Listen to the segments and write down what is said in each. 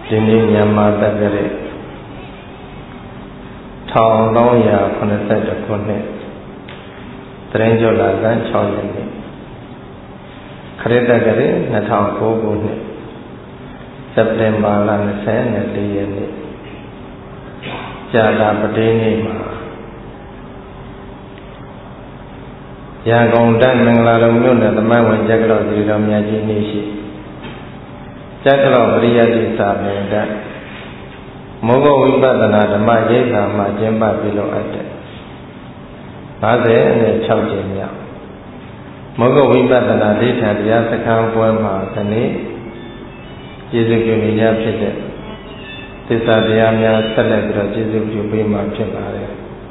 ဒီနေ့မြန်မာတက္ကရာ1382ခုနှစ်တရင်ကျော်လာက6ရက်နေ့ခရစ်တက္ကရာ2009ခုနှစ်စက်တင်ဘာလ24ရက်နေ့ကြာတာပတိနေ့မှာရန်ကုန်တိုင်းမင်္ဂလာလုံးမြို့နယ်သမိုင်းဝင်ကျက်ကတော်သီတော်မြတ်ကြီးနေ့ရှိကျက်ကတော်ပရိယတ္တိစာပေကမောဂဝိပဿနာဓမ္မရိပ်သာမှာကျင်းပပြုလုပ်အပ်တဲ့56ကြိမ်မြောက်မောဂဝိပဿနာဒိဋ္ဌာတရားစခန်းပွဲမှာဒီနေ့ကျေးဇူးပြုနေကြဖြစ်တဲ့သစ္စာတရားများဆက်လက်ပြီးတော့ကျေးဇူးပြုပေးမှာဖြစ်ပါတယ်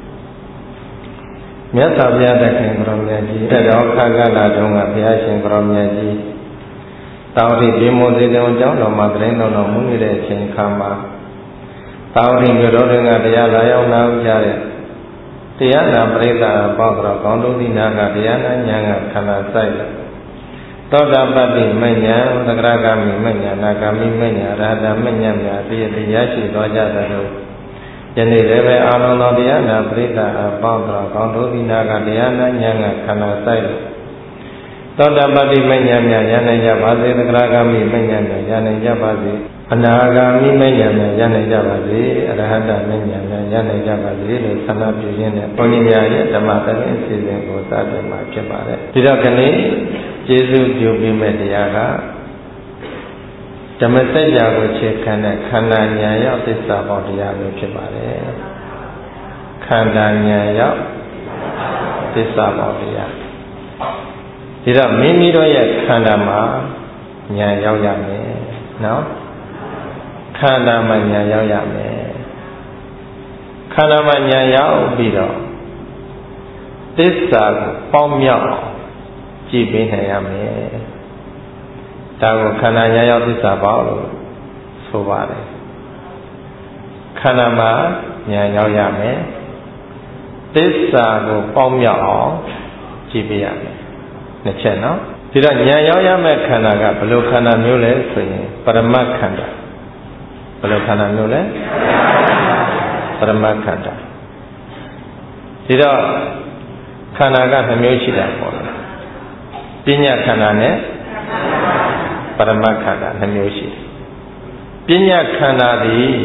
မြတ်စွာဘုရားတခင်ကိုရောမြတ်ကြီးတက်တော်ခါကလာတုန်းကဘုရားရှင်ကိုရောမြတ်ကြီးတောင်တိဒီမောစေတုံကျောင်းတော်မှာသတင်းတော်မူနေတဲ့အချိန်ခါမှာတောင်တိမြို့တော်တွင်ကတရားလာရောက်နာကြတဲ့တရားနာပရိသတ်ပေါင်းတော်ကောင်းတို့ဒီနာကတရားနာဉာဏ်ကခန္ဓာစိုက်သောတာပတ္တိမဉ္ဇဉ်သက္ကရာဂမိမဉ္ဇဉ်နာဂမိမဉ္ဇဉ်အရဟတမဉ္ဇဉ်များပြည့်တရားရှိသွားကြသလိုယနေ့လည်းပဲအာလုံးသောတရားနာပရိသတ်အပေါင်းတော်ကောင်းတို့ဒီနာကတရားနာဉာဏ်ကခန္ဓာစိုက်သောတာပတ္တိမဉ္ဇဉ်များရနိုင်ကြပါစေသက္ကရာဂမိမဉ္ဇဉ်များရနိုင်ကြပါစေအနာဂါမိမဉ္ဇဉ်များရနိုင်ကြပါစေအရဟတမဉ္ဇဉ်များရနိုင်ကြပါစေလို့ဆန္ဒပြုရင်းနဲ့ဘုန်းကြီးများရဲ့ဓမ္မသခင်အစီအစဉ်ကိုစတင်မှာဖြစ်ပါတယ်ဒီတော့ခဏကျေးဇူးပြုပြီးမဲ့တရားကဓမ္မစကြာကိုခြေခံတဲ့ခန္ဓာဉာဏ်ရောက်သစ္စာပေါင်းတရားပဲဖြစ်ပါတယ်ခန္ဓာဉာဏ်ရောက်သစ္စာပေါင်းတရားဒီတော့မိမိတို့ရဲ့ခန္ဓာမှာဉာဏ်ရောက်ရမယ်နော်ခန္ဓာမှာဉာဏ်ရောက်ရမယ်ခန္ဓာမှာဉာဏ်ရောက်ပြီးတော့သစ္စာကိုပေါင်းမြောက်ကြည့်ပေးနိုင်ရမယ်ဒါကိုခန္ဓာဉာဏ်ရောက်သစ္စာပေါင်းလို့ဆိုပါတယ်ခန္ဓာမှာဉာဏ်ရောက်ရမယ်သစ္စာကိုပေါင်းမြောက်အောင်ကြည့်ပေးရမယ်နှစ်ချက်နော်ဒီတော့ဉာဏ်ရောက်ရမယ့်ခန္ဓာကဘယ်လိုခန္ဓာမျိုးလဲဆိုရင်ပရမတ်ခန္ဓာဘယ်လိုခန္ဓာမျိုးလဲပရမတ်ခန္ဓာဒီတော့ခန္ဓာက2မျိုးရှိတာပေါ့လေပညာခန္ဓာနဲ့ပရမတ်ခန္ဓာ2မျိုးရှိတယ်ပညာခန္ဓာသည်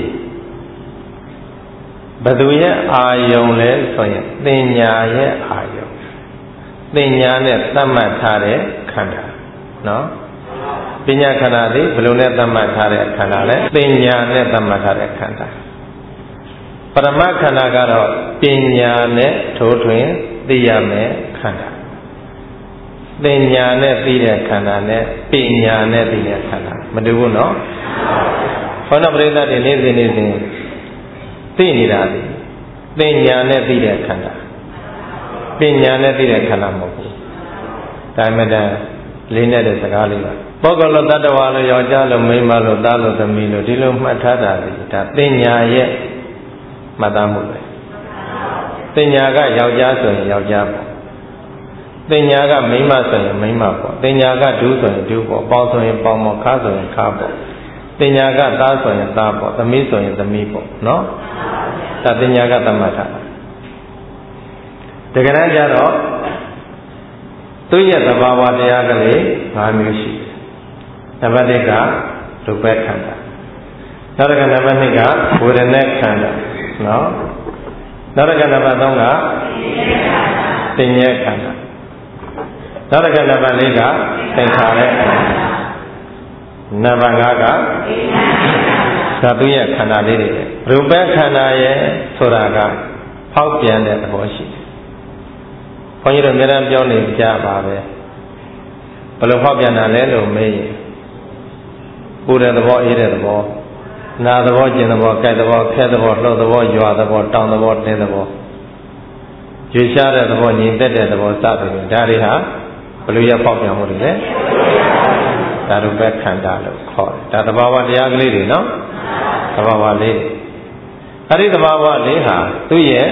ဘယ်သူရဲ့အာယုံလဲဆိုရင်သင်ညာရဲ့အာယုံသင်ညာနဲ့သတ်မှတ်ထားတဲ့ခန္ဓာနော်ပညာခန္ဓာသည်ဘယ်လိုနဲ့သတ်မှတ်ထားတဲ့ခန္ဓာလဲသင်ညာနဲ့သတ်မှတ်ထားတဲ့ခန္ဓာပရမတ်ခန္ဓာကတော့ပညာနဲ့ထိုးထွင်းသိရမယ်ခန္ဓာသင်ညာနဲ့သိတဲ့ခန္ဓာနဲ့ပညာနဲ့သိတဲ့ခန္ဓာမတူဘူးနော်ဘုန်းတော်ပရိသတ်တွေနေ့စဉ်သိနေတာဒီသင်ညာနဲ့သိတဲ့ခန္ဓာပညာနဲ့သိတဲ့ခန္ဓာမဟုတ်ဘူးဒါမှမဟုတ်လေးနဲ့တဲ့စကားလေးပါပုဂ္ဂိုလ်လို့တ attva လို့ယောက်ျားလို့မိန်းမလို့သားလို့သမီးလို့ဒီလိုမှတ်ထားတာဒီဒါပညာရဲ့မှတ်သားမှုပဲပညာကယောက်ျားဆိုရင်ယောက်ျားပေါ့ပညာကမိန်းမဆိုရင်မိန်းမပေါ့ပညာကဒုဆိုရင်ဒုပေါ့ပေါင်းဆိုရင်ပေါင်းပေါ့ခါဆိုရင်ခါပေါ့ပညာကသားဆိုရင်သားပေါ့သမီးဆိုရင်သမီးပေါ့နော်ဒါပညာကသမတ်ထားတာတကယ်တမ်းကျတော့သူ့ရဲ့သဘာဝတရားကလေး5မျိုးရှိတယ်နံပါတ်1ကရူပခန္ဓာနောက်တစ်ခါနံပါတ်2ကဝေဒနာခန္ဓာနော်နောက်တစ်ခါနံပါတ်3ကသင်္ညေခန္ဓာနောက်တစ်ခါနံပါတ်4ကသင်္ခါရခန္ဓာနံပါတ်5ကသဗ္ဗယခန္ဓာလေးတွေရူပခန္ဓာရဲ့ဆိုတာကဖောက်ပြန်တဲ့သဘောရှိတယ်ဘုန်းကြီးတို့အများအားပြောနေကြပါပဲဘယ်လိုဖောက်ပြန်တာလဲလို့မေးရင်ပူတဲ့သဘောအေးတဲ့သဘောနာသဘောကျင်သဘောကြိုက်သဘောခက်သဘောလှုပ်သဘောရွာသဘောတောင်းသဘောတင်းသဘောကြွေရှားတဲ့သဘောညီသက်တဲ့သဘောစသဖြင့်ဒါတွေဟာဘယ်လိုရဖောက်ပြန်မှုတွေလဲဒါရူပခန္ဓာလို့ခေါ်တယ်ဒါသဘာဝတရားကလေးတွေနော်သဘာဝလေးအဲ့ဒီသဘာဝလေးဟာသူ့ရဲ့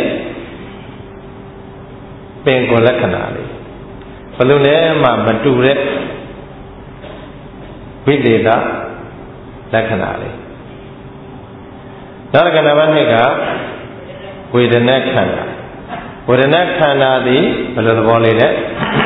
ပင်ကိုယ်လက္ခဏာလေးဘယ်လိုလဲမှမတူတဲ့ဝိသေသလက္ခဏာလေးနောက်ကနဘာနှစ်ကဝေဒနာခန္ဓာဝေဒနာခန္ဓာသည်ဘယ်လိုသဘောလေးလဲ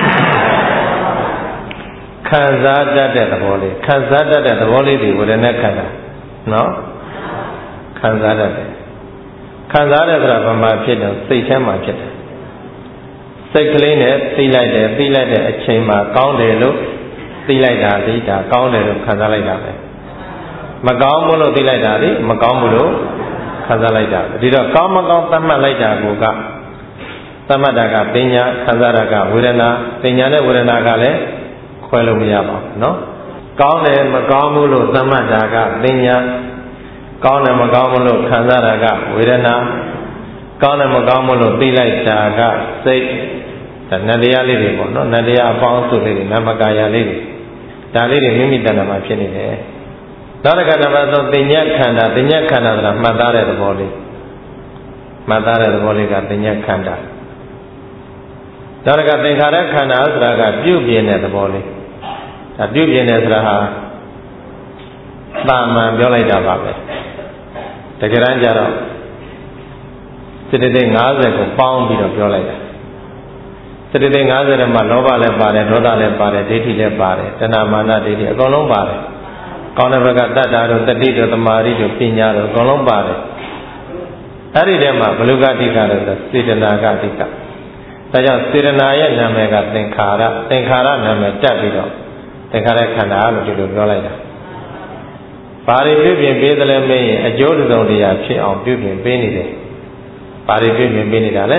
ခံစားတတ်တဲ့သဘောလေးခံစားတတ်တဲ့သဘောလေးဒီဝေဒနာခန္ဓာနော်ခံစားတတ်တယ်ခံစားတဲ့ဆိုတာဘာမှဖြစ်တယ်စိတ်ထဲမှာဖြစ်တယ်စိတ်ကလေးနဲ့သိလိုက်တယ်သိလိုက်တဲ့အချိန်မှာကောင်းတယ်လို့သိလိုက်တာဒီဒါကောင်းတယ်လို့ခံစားလိုက်တာပဲမကောင်းဘူးလို့သိလိုက်တာဒီမကောင်းဘူးလို့ခံစားလိုက်တာဒီတော့ကောင်းမကောင်းသတ်မှတ်လိုက်တာကိုကသတ်မှတ်တာကပညာခံစားတာကဝေဒနာပညာနဲ့ဝေဒနာကလည်းခွဲလို့မရပါဘူးเนาะကောင်းတယ်မကောင်းဘူးလို့သတ်မှတ်တာကပညာကောင်းတယ်မကောင်းဘူးလို့ခံစားတာကဝေဒနာကောင်းတယ်မကောင်းဘူးလို့သိလိုက်တာကစိတ်ဒါနတရားလေးတွေပေါ့နော်နတရားအပေါင်းစုလေးတွေနမကာယလေးတွေဒါလေးတွေမိမိတဏ္ဍာမှာဖြစ်နေတယ်နောက်တစ်ခါနံပါတ်3ပညာခန္ဓာပညာခန္ဓာဆိုတာမှတ်သားတဲ့သဘောလေးမှတ်သားတဲ့သဘောလေးကပညာခန္ဓာနောက်တစ်ခါသင်္ခါရခန္ဓာဆိုတာကပြုပြင်တဲ့သဘောလေးဒါပြုပြင်တယ်ဆိုတာဟာတာမန်ပြောလိုက်တာပါပဲတကယ်တမ်းကျတော့စိတ္တိ50ကိုပေါင်းပြီးတော့ပြောလိုက်တာစိတ္တိ50ထဲမှာလောဘလည်းပါတယ်ဒေါသလည်းပါတယ်ဒိဋ္ဌိလည်းပါတယ်တဏမာနဒိဋ္ဌိအကုန်လုံးပါတယ်ကောင်းတဲ့ဘက်ကတတ္တာတို့တတိတို့သမာဓိတို့ပညာတို့အကုန်လုံးပါတယ်အဲ့ဒီထဲမှာဘလုကတိကလို့ဆိုစေတနာကတိကဒါကြောင့်စေတနာရဲ့နာမည်ကသင်္ခါရသင်္ခါရနာမည်တက်ပြီးတော့သင်္ခါရခန္ဓာလို့ဒီလိုပြောလိုက်တာဘာတွေပြုပြင်ပေးသလဲမင်းရင်အကျိုးတုံတရားဖြစ်အောင်ပြုပြင်ပေးနေတယ်ဘာတွေပြုပြင်ပေးနေတာလဲ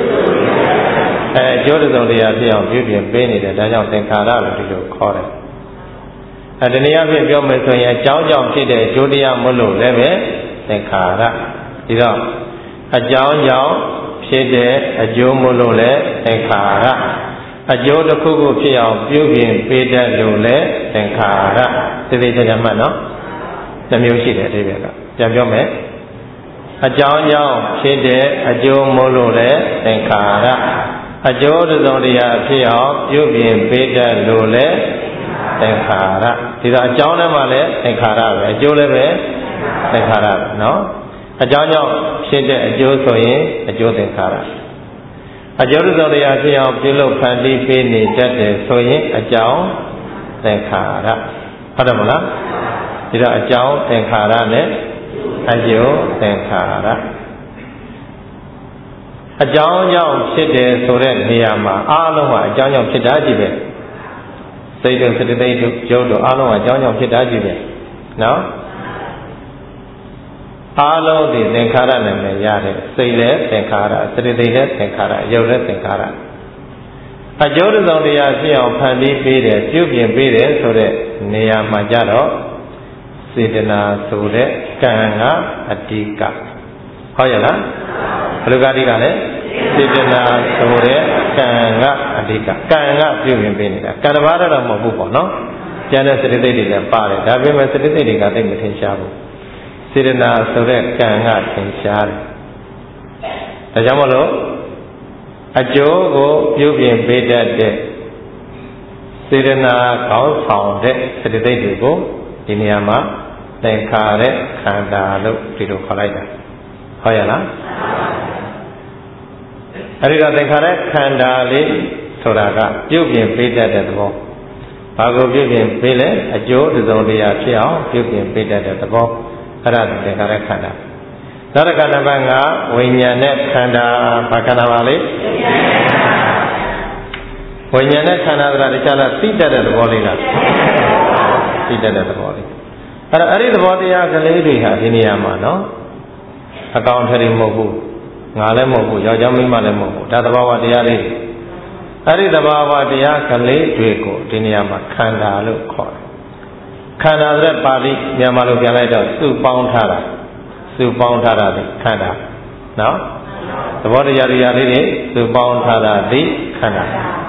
အကျိုးတုံတရားဖြစ်အောင်ပြုပြင်ပေးနေတယ်ဒါကြောင့်သင်္ခါရလို့ဒီလိုခေါ်တယ်ဒီနေ့အဖြစ်ပြောမယ်ဆိုရင်အကြောင်းကြောင့်ဖြစ်တဲ့အကျိုးတရားမလို့လည်းပဲသင်္ခါရဒီတော့အကြောင်းကြောင့်ဖြစ်တဲ့အကျိုးမလို့လည်းသင်္ခါရအကျိုးတစ်ခုခုဖြစ်အောင်ပြုပြင်ပေးတတ်လို့လည်းသင်္ခါရသိသိချာချာမှတ်နော်နှမျိုးရှိတယ်အဓိပ္ပာယ်ကပြန်ပြောမယ်အကြောင်းကြောင့်ဖြစ်တဲ့အကျိုးမလို့လည်းသင်္ခါရအကျိုးတုံတရားဖြစ်အောင်ပြုပြင်ပေးတတ်လို့လည်းသင်္ခါရဒီတော့အကြောင်းထဲမှာလည်းသင်္ခါရပဲအကျိုးလည်းပဲသင်္ခါရပဲနော်အကြောင်းကြောင့်ဖြစ်တဲ့အကျိုးဆိုရင်အကျိုးသင်္ခါရအကျိုးတုံတရားဖြစ်အောင်ပြုလုပ်ဖန်တီးပေးနေတတ်တယ်ဆိုရင်အကြောင်းသင်္ခါရဟုတ်တယ်မလားဒီတော့အကြောင်းသင်္ခါရနဲ့အကျိုးသင်္ခါရအကြောင်းကြောင့်ဖြစ်တယ်ဆိုတဲ့နေရာမှာအားလုံးကအကြောင်းကြောင့်ဖြစ်တာကြည့်ပဲစိတ်တို့စတသိက်တို့ရုပ်တို့အားလုံးကအကြောင်းကြောင့်ဖြစ်တာကြည့်ပဲနော်အားလုံးဒီသင်္ခါရနာမည်ရတယ်စိတ်လည်းသင်္ခါရစတသိက်လည်းသင်္ခါရရုပ်လည်းသင်္ခါရအကျိုးတုံတရားဖြစ်အောင်ဖန်တီးပေးတယ်ပြုပြင်ပေးတယ်ဆိုတဲ့နေရာမှာကြတော့စေတနာဆိုတဲ့ကံကအဓိကဟုတ်ရဲ့လားဘယ်လိုကအဓိကလဲစေတနာဆိုတဲ့ကံကအဓိကကံကပြုပြင်ပေးနေတာကံတစ်ပါးတော့မဟုတ်ဘူးပေါ့နော်ကျန်တဲ့စတိသိတွေလည်းပါတယ်ဒါပေမဲ့စတိသိတွေကသိမထင်ရှားဘူးစေတနာဆိုတဲ့ကံကထင်ရှားတယ်ဒါကြောင့်မလို့အကျိုးကိုပြုပြင်ပေးတတ်တဲ့စေတနာကောင်းဆောင်တဲ့စတိသိတွေကိုဒီနေရာမှာသင်္ခါရခန္ဓာလို့ဒီလိုခေါ်လိုက်တာဟုတ်ရဲ့လားအဲဒီတော့သင်္ခါရခန္ဓာလေးဆိုတာကပြုပြင်ပေးတတ်တဲ့သဘောဘာကိုပြုပြင်ပေးလဲအကျိုးတုံတရားဖြစ်အောင်ပြုပြင်ပေးတတ်တဲ့သဘောအဲ့ဒါသင်္ခါရခန္ဓာနောက်တစ်ခါနံပါတ်5ဝိညာဉ်နဲ့ခန္ဓာဘာခန္ဓာပါလဲဝိညာဉ်နဲ့ခန္ဓာဆိုတာတခြားလားသိတတ်တဲ့သဘောလေးလားသိတတ်တဲ့သဘောလေးအဲ့ဒီသဘောတရားကလေးတွေဟာဒီနေရာမှာနော်အကောင်ထည်မဟုတ်ဘူးငါလည်းမဟုတ်ဘူးယောက်ျားမိန်းမလည်းမဟုတ်ဘူးဒါသဘာဝတရားလေးအဲ့ဒီသဘာဝတရားကလေးတွေကိုဒီနေရာမှာခန္ဓာလို့ခေါ်တယ်ခန္ဓာဆိုတဲ့ပါဠိမြန်မာလိုပြန်လိုက်တော့စုပေါင်းထားတာစုပေါင်းထားတာဒီခန္ဓာနော်သဘောတရားတွေစုပေါင်းထားတာဒီခန္ဓာ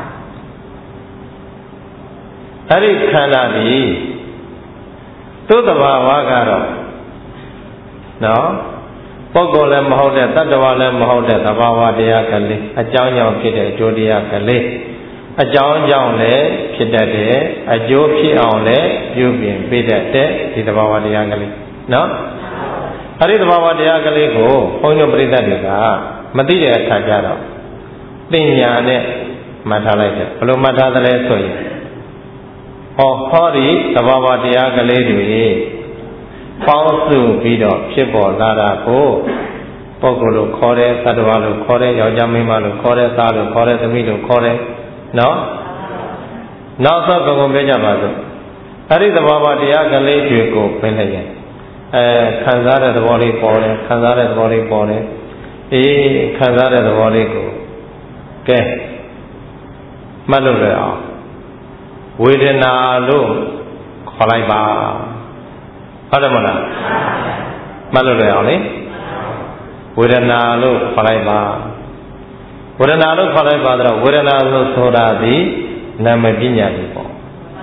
အဲ့ဒီခန္ဓာဒီသူ့သဘာဝကတော့နော်ပုဂ္ဂိုလ်လည်းမဟုတ်တဲ့တ attva လည်းမဟုတ်တဲ့သဘာဝတရားကလေးအကြောင်းကြောင့်ဖြစ်တဲ့အကျိုးတရားကလေးအကြောင်းကြောင့်လည်းဖြစ်တတ်တယ်အကျိုးဖြစ်အောင်လည်းပြုပြင်ပေးတတ်တဲ့ဒီသဘာဝတရားကလေးနော်အရိသဘာဝတရားကလေးကိုဘုန်းကြီးတို့ပြိဿတွေကမသိတဲ့အခါကျတော့ပညာနဲ့မှတ်ထားလိုက်တယ်ဘယ်လိုမှတ်ထားသလဲဆိုရင်ဟောဒီသဘာဝတရားကလေးတွေပေါင်းစုပြီးတော့ဖြစ်ပေါ်လာတာကိုပုဂ္ဂိုလ်လို့ခေါ်တယ်သတ္တဝါလို့ခေါ်တယ်ယောက်ျားမိန်းမလို့ခေါ်တယ်သားလို့ခေါ်တယ်သမီးလို့ခေါ်တယ်နော်နောက်ဆုံးဘုံပြောကြပါစို့အဲ့ဒီသဘာဝတရားကလေးတွေကိုပြလိုက်ရင်ခံစားတဲ့သဘောလေးပေါ်တယ်ခံစားတဲ့သဘောလေးပေါ်တယ်ခံစားတဲ့သဘောလေးကိုကဲမှတ်လို့ရအောင်ဝေဒနာလို့ခေါ်လိုက်ပါဟုတ်တယ်မလားမှတ်လို့ရအောင်လေဝေဒနာလို့ခေါ်လိုက်ပါဝေဒနာလို့ခေါ်လိုက်ပါတော့ဝေဒနာလို့ဆိုတာဒီနာမပညာတွေပေါ့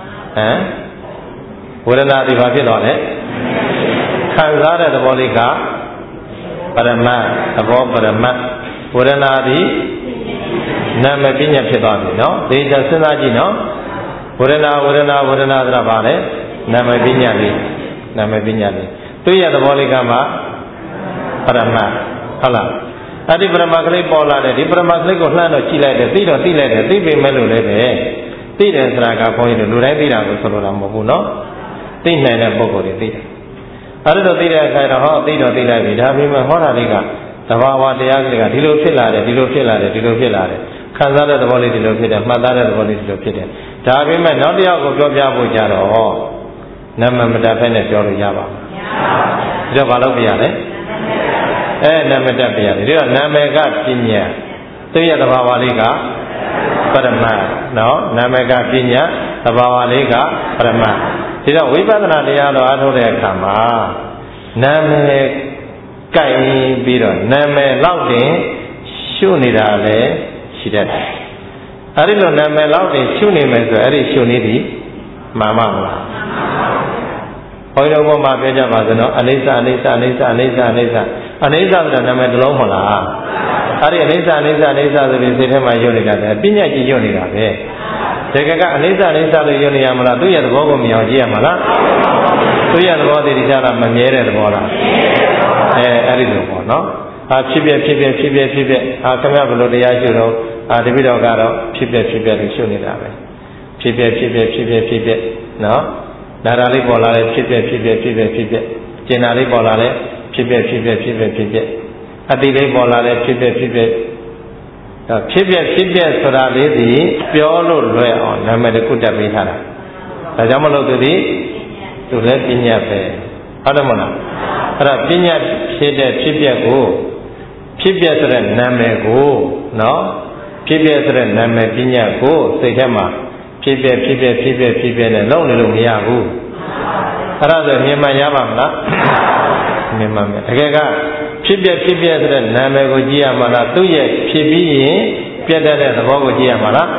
ဝေဒနာဒီဘာဖြစ်တော့လဲခံစားတဲ့သဘောလေးကပရမတ်သဘောပရမတ်ဝေဒနာဒီနာမပညာဖြစ်သွားပြီနော်ဒီကြစဉ်းစားကြည့်နော်ဝေဒနာဆိုတာဘာလဲနာမပညာလေးနာမပညာလေးသူရဲ့သဘောလေးကမှပရမတ်ဟုတ်လားအဲ့ဒီပရမတ်ကလေးပေါ်လာတယ်ဒီပရမတ်ကလေးကိုလှမ်းတော့ကြည့်လိုက်တယ်သိတော့သိလိုက်တယ်သိပေမဲ့လို့လည်းပဲသိတယ်ဆိုတာကဘုန်းကြီးတို့လူတိုင်းသိတာကိုဆိုလိုတာမဟုတ်ဘူးနော်သိနိုင်တဲ့ပုဂ္ဂိုလ်တွေသိတယ်အဲ့ဒါသိတဲ့အခါတော့ဟောသိတော့သိလိုက်ပြီဒါပေမဲ့ဟောတာလေးကသဘာဝတရားကလေးကဒီလိုဖြစ်လာတယ်ဒီလိုဖြစ်လာတယ်ဒီလိုဖြစ်လာတယ်ခံစားတဲ့သဘောလေးဒီလိုဖြစ်တယ်မှတ်သားတဲ့သဘောလေးဒီလိုဖြစ်တယ်ဒါပေမဲ့နောက်တစ်ယောက်ကိုပြောပြဖို့ကြတော့နာမမတတ်ဖက်နဲ့ပြောလို့ရပါ့မလားဒါတော့ဘာလို့ပြရလဲနာမတတ်ပြရတယ်ဒါတော့နာမည်ကပညာသူရဲ့သဘာဝလေးကပရမတ်နော်နာမည်ကပညာသဘာဝလေးကပရမတ်ဒီတော့ဝိပဿနာတရားတော်အားထုတ်တဲ့အခါမှာနာမည်ကြိုက်ပြီးတော့နာမည်လောက်တင်ရှုနေတာလည်းရှိတတ်တယ်အဲဒီလိုနာမည်လောက်တင်ရှုနေမယ်ဆိုအဲ့ဒီရှုနေသည်မှန်ပါမလားဘုန်းကြီးတို့ဘုမှာပြောကြပါစနော်အနိစ္စအနိစ္စအနိစ္စအနိစ္စအနိစ္စအနိစ္စဆိုတာနာမည်တစ်လုံးမဟုတ်လားအဲ့ဒီအနိစ္စအနိစ္စအနိစ္စဆိုပြီးစိတ်ထဲမှာယုံနေတာပဲပညာကြည့်ယုံနေတာပဲတကယ်ကအနိစ္စအနိစ္စလို့ယုံနေရမလားသူ့ရဲ့သဘောကိုမြင်အောင်ကြည့်ရမှာလားသူ့ရဲ့သဘောတည်ကြတာမမြဲတဲ့သဘောလားအဲ့ဒီလိုပေါ့နော်ဖြစ်ပြခင်ဗျဘယ်လိုတရားရှုတော့တပိတော့ကတော့ဖြစ်ပြလို့ရှုနေတာပဲဖြစ်ပြနော်နာရာလေးပေါ်လာတယ်ဖြစ်ပြကျင်နာလေးပေါ်လာတယ်ဖြစ်ပြအတိလေးပေါ်လာတယ်ဖြစ်ပြဆိုတာလေးဒီပြောလို့လွယ်အောင်နာမည်တစ်ခုတက်ပေးထားတာဒါကြောင့်မလို့သူလည်းပညာပဲဟုတ်တယ်မလားအဲ့ဒါပညာဖြစ်တဲ့ဖြစ်ပြကိုဖြစ်ပြဆိုတဲ့နာမည်ကိုနော်ဖြစ်ပြဆိုတဲ့နာမည်ပညာကိုစိတ်ထဲမှာဖြစ်ပြနဲ့လုံးနေလို့မရဘူးအဲ့ဒါဆိုမြင်မှရပါမလားမြင်မှမယ်တကယ်ကဖြစ်ပြဆိုတဲ့နာမည်ကိုကြည့်ရမှာလားသူ့ရဲ့ဖြစ်ပြီးရင်ပြတ်တတ်တဲ့သဘောကိုကြည့်ရမှာလား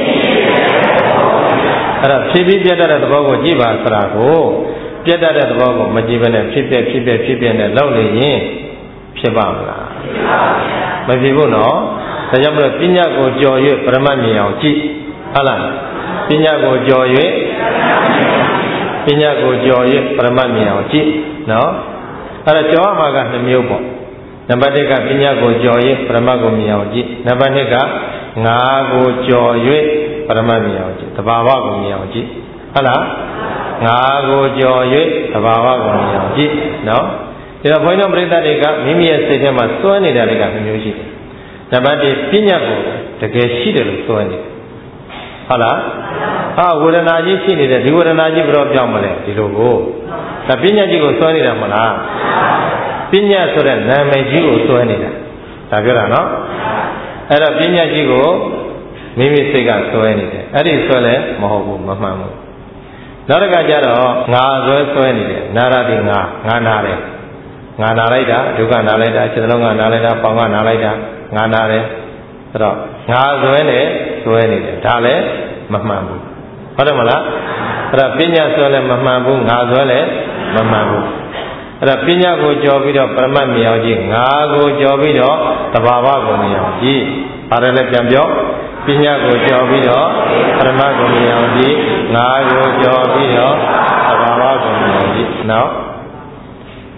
အဲ့ဒါဖြစ်ပြီးပြတ်တတ်တဲ့သဘောကိုကြည့်ပါဆိုတာကိုပြတ်တတ်တဲ့သဘောကိုမကြည့်ဘဲနဲ့ဖြစ်ပြနဲ့လုံးနေရင်ဖြစ်ပါမလားမဖြစ်ဘူးနော်ဒါကြောင့်မလို့ပညာကိုကြော်၍ပရမတ်မြင်အောင်ကြည့်ဟုတ်လားပညာကိုကြော်၍ပရမတ်မြင်အောင်ကြည့်နော်အဲ့ဒါကြော်ရမှာက2မျိုးပေါ့နံပါတ်1ကပညာကိုကြော်၍ပရမတ်ကိုမြင်အောင်ကြည့်နံပါတ်2ကငါကိုကြော်၍ပရမတ်မြင်အောင်ကြည့်သဘာဝကိုမြင်အောင်ကြည့်ဟုတ်လားငါကိုကြော်၍သဘာဝကိုမြင်အောင်ကြည့်နော်ဒါတော့ဘုန်းကြီးတို့ပရိသတ်တွေကမိမိရဲ့စိတ်ထဲမှာစွဲနေတာတွေကမျိုးရှိတယ်နံပါတ်1ပညာကိုတကယ်ရှိတယ်လို့စွဲနေတယ်ဟုတ်လားဝေဒနာကြီးရှိနေတယ်ဒီဝေဒနာကြီးဘယ်တော့ပြောင်းမလဲဒီလိုကိုဒါပညာကြီးကိုစွဲနေတာမလားပညာဆိုတဲ့နာမည်ကြီးကိုစွဲနေတာဒါပြောတာနော်အဲ့တော့ပညာကြီးကိုမိမိစိတ်ကစွဲနေတယ်အဲ့ဒီစွဲလဲမဟုတ်ဘူးမမှန်ဘူးနောက်တစ်ခါကျတော့ငါစွဲနေတယ်နာရတိငါနာတယ်ငါနာလိုက်တာဒုက္ခနာလိုက်တာခြေလုံးကနာလိုက်တာပေါင်ကနာလိုက်တာငါနာတယ်အဲ့တော့ငါစွဲနေတယ်ဒါလည်းမမှန်ဘူးဟုတ်တယ်မလားအဲ့ဒါပညာစွဲလည်းမမှန်ဘူးငါစွဲလည်းမမှန်ဘူးအဲ့ဒါပညာကိုကြော်ပြီးတော့ပရမတ်မြင်အောင်ကြည့်ငါကိုကြော်ပြီးတော့သဘာဝကိုမြင်အောင်ကြည့်ပါတယ်လည်းပြန်ပြောပညာကိုကြော်ပြီးတော့ပရမတ်ကိုမြင်အောင်ကြည့်ငါကိုကြော်ပြီးတော့သဘာဝကိုမြင်အောင်ကြည့်နော်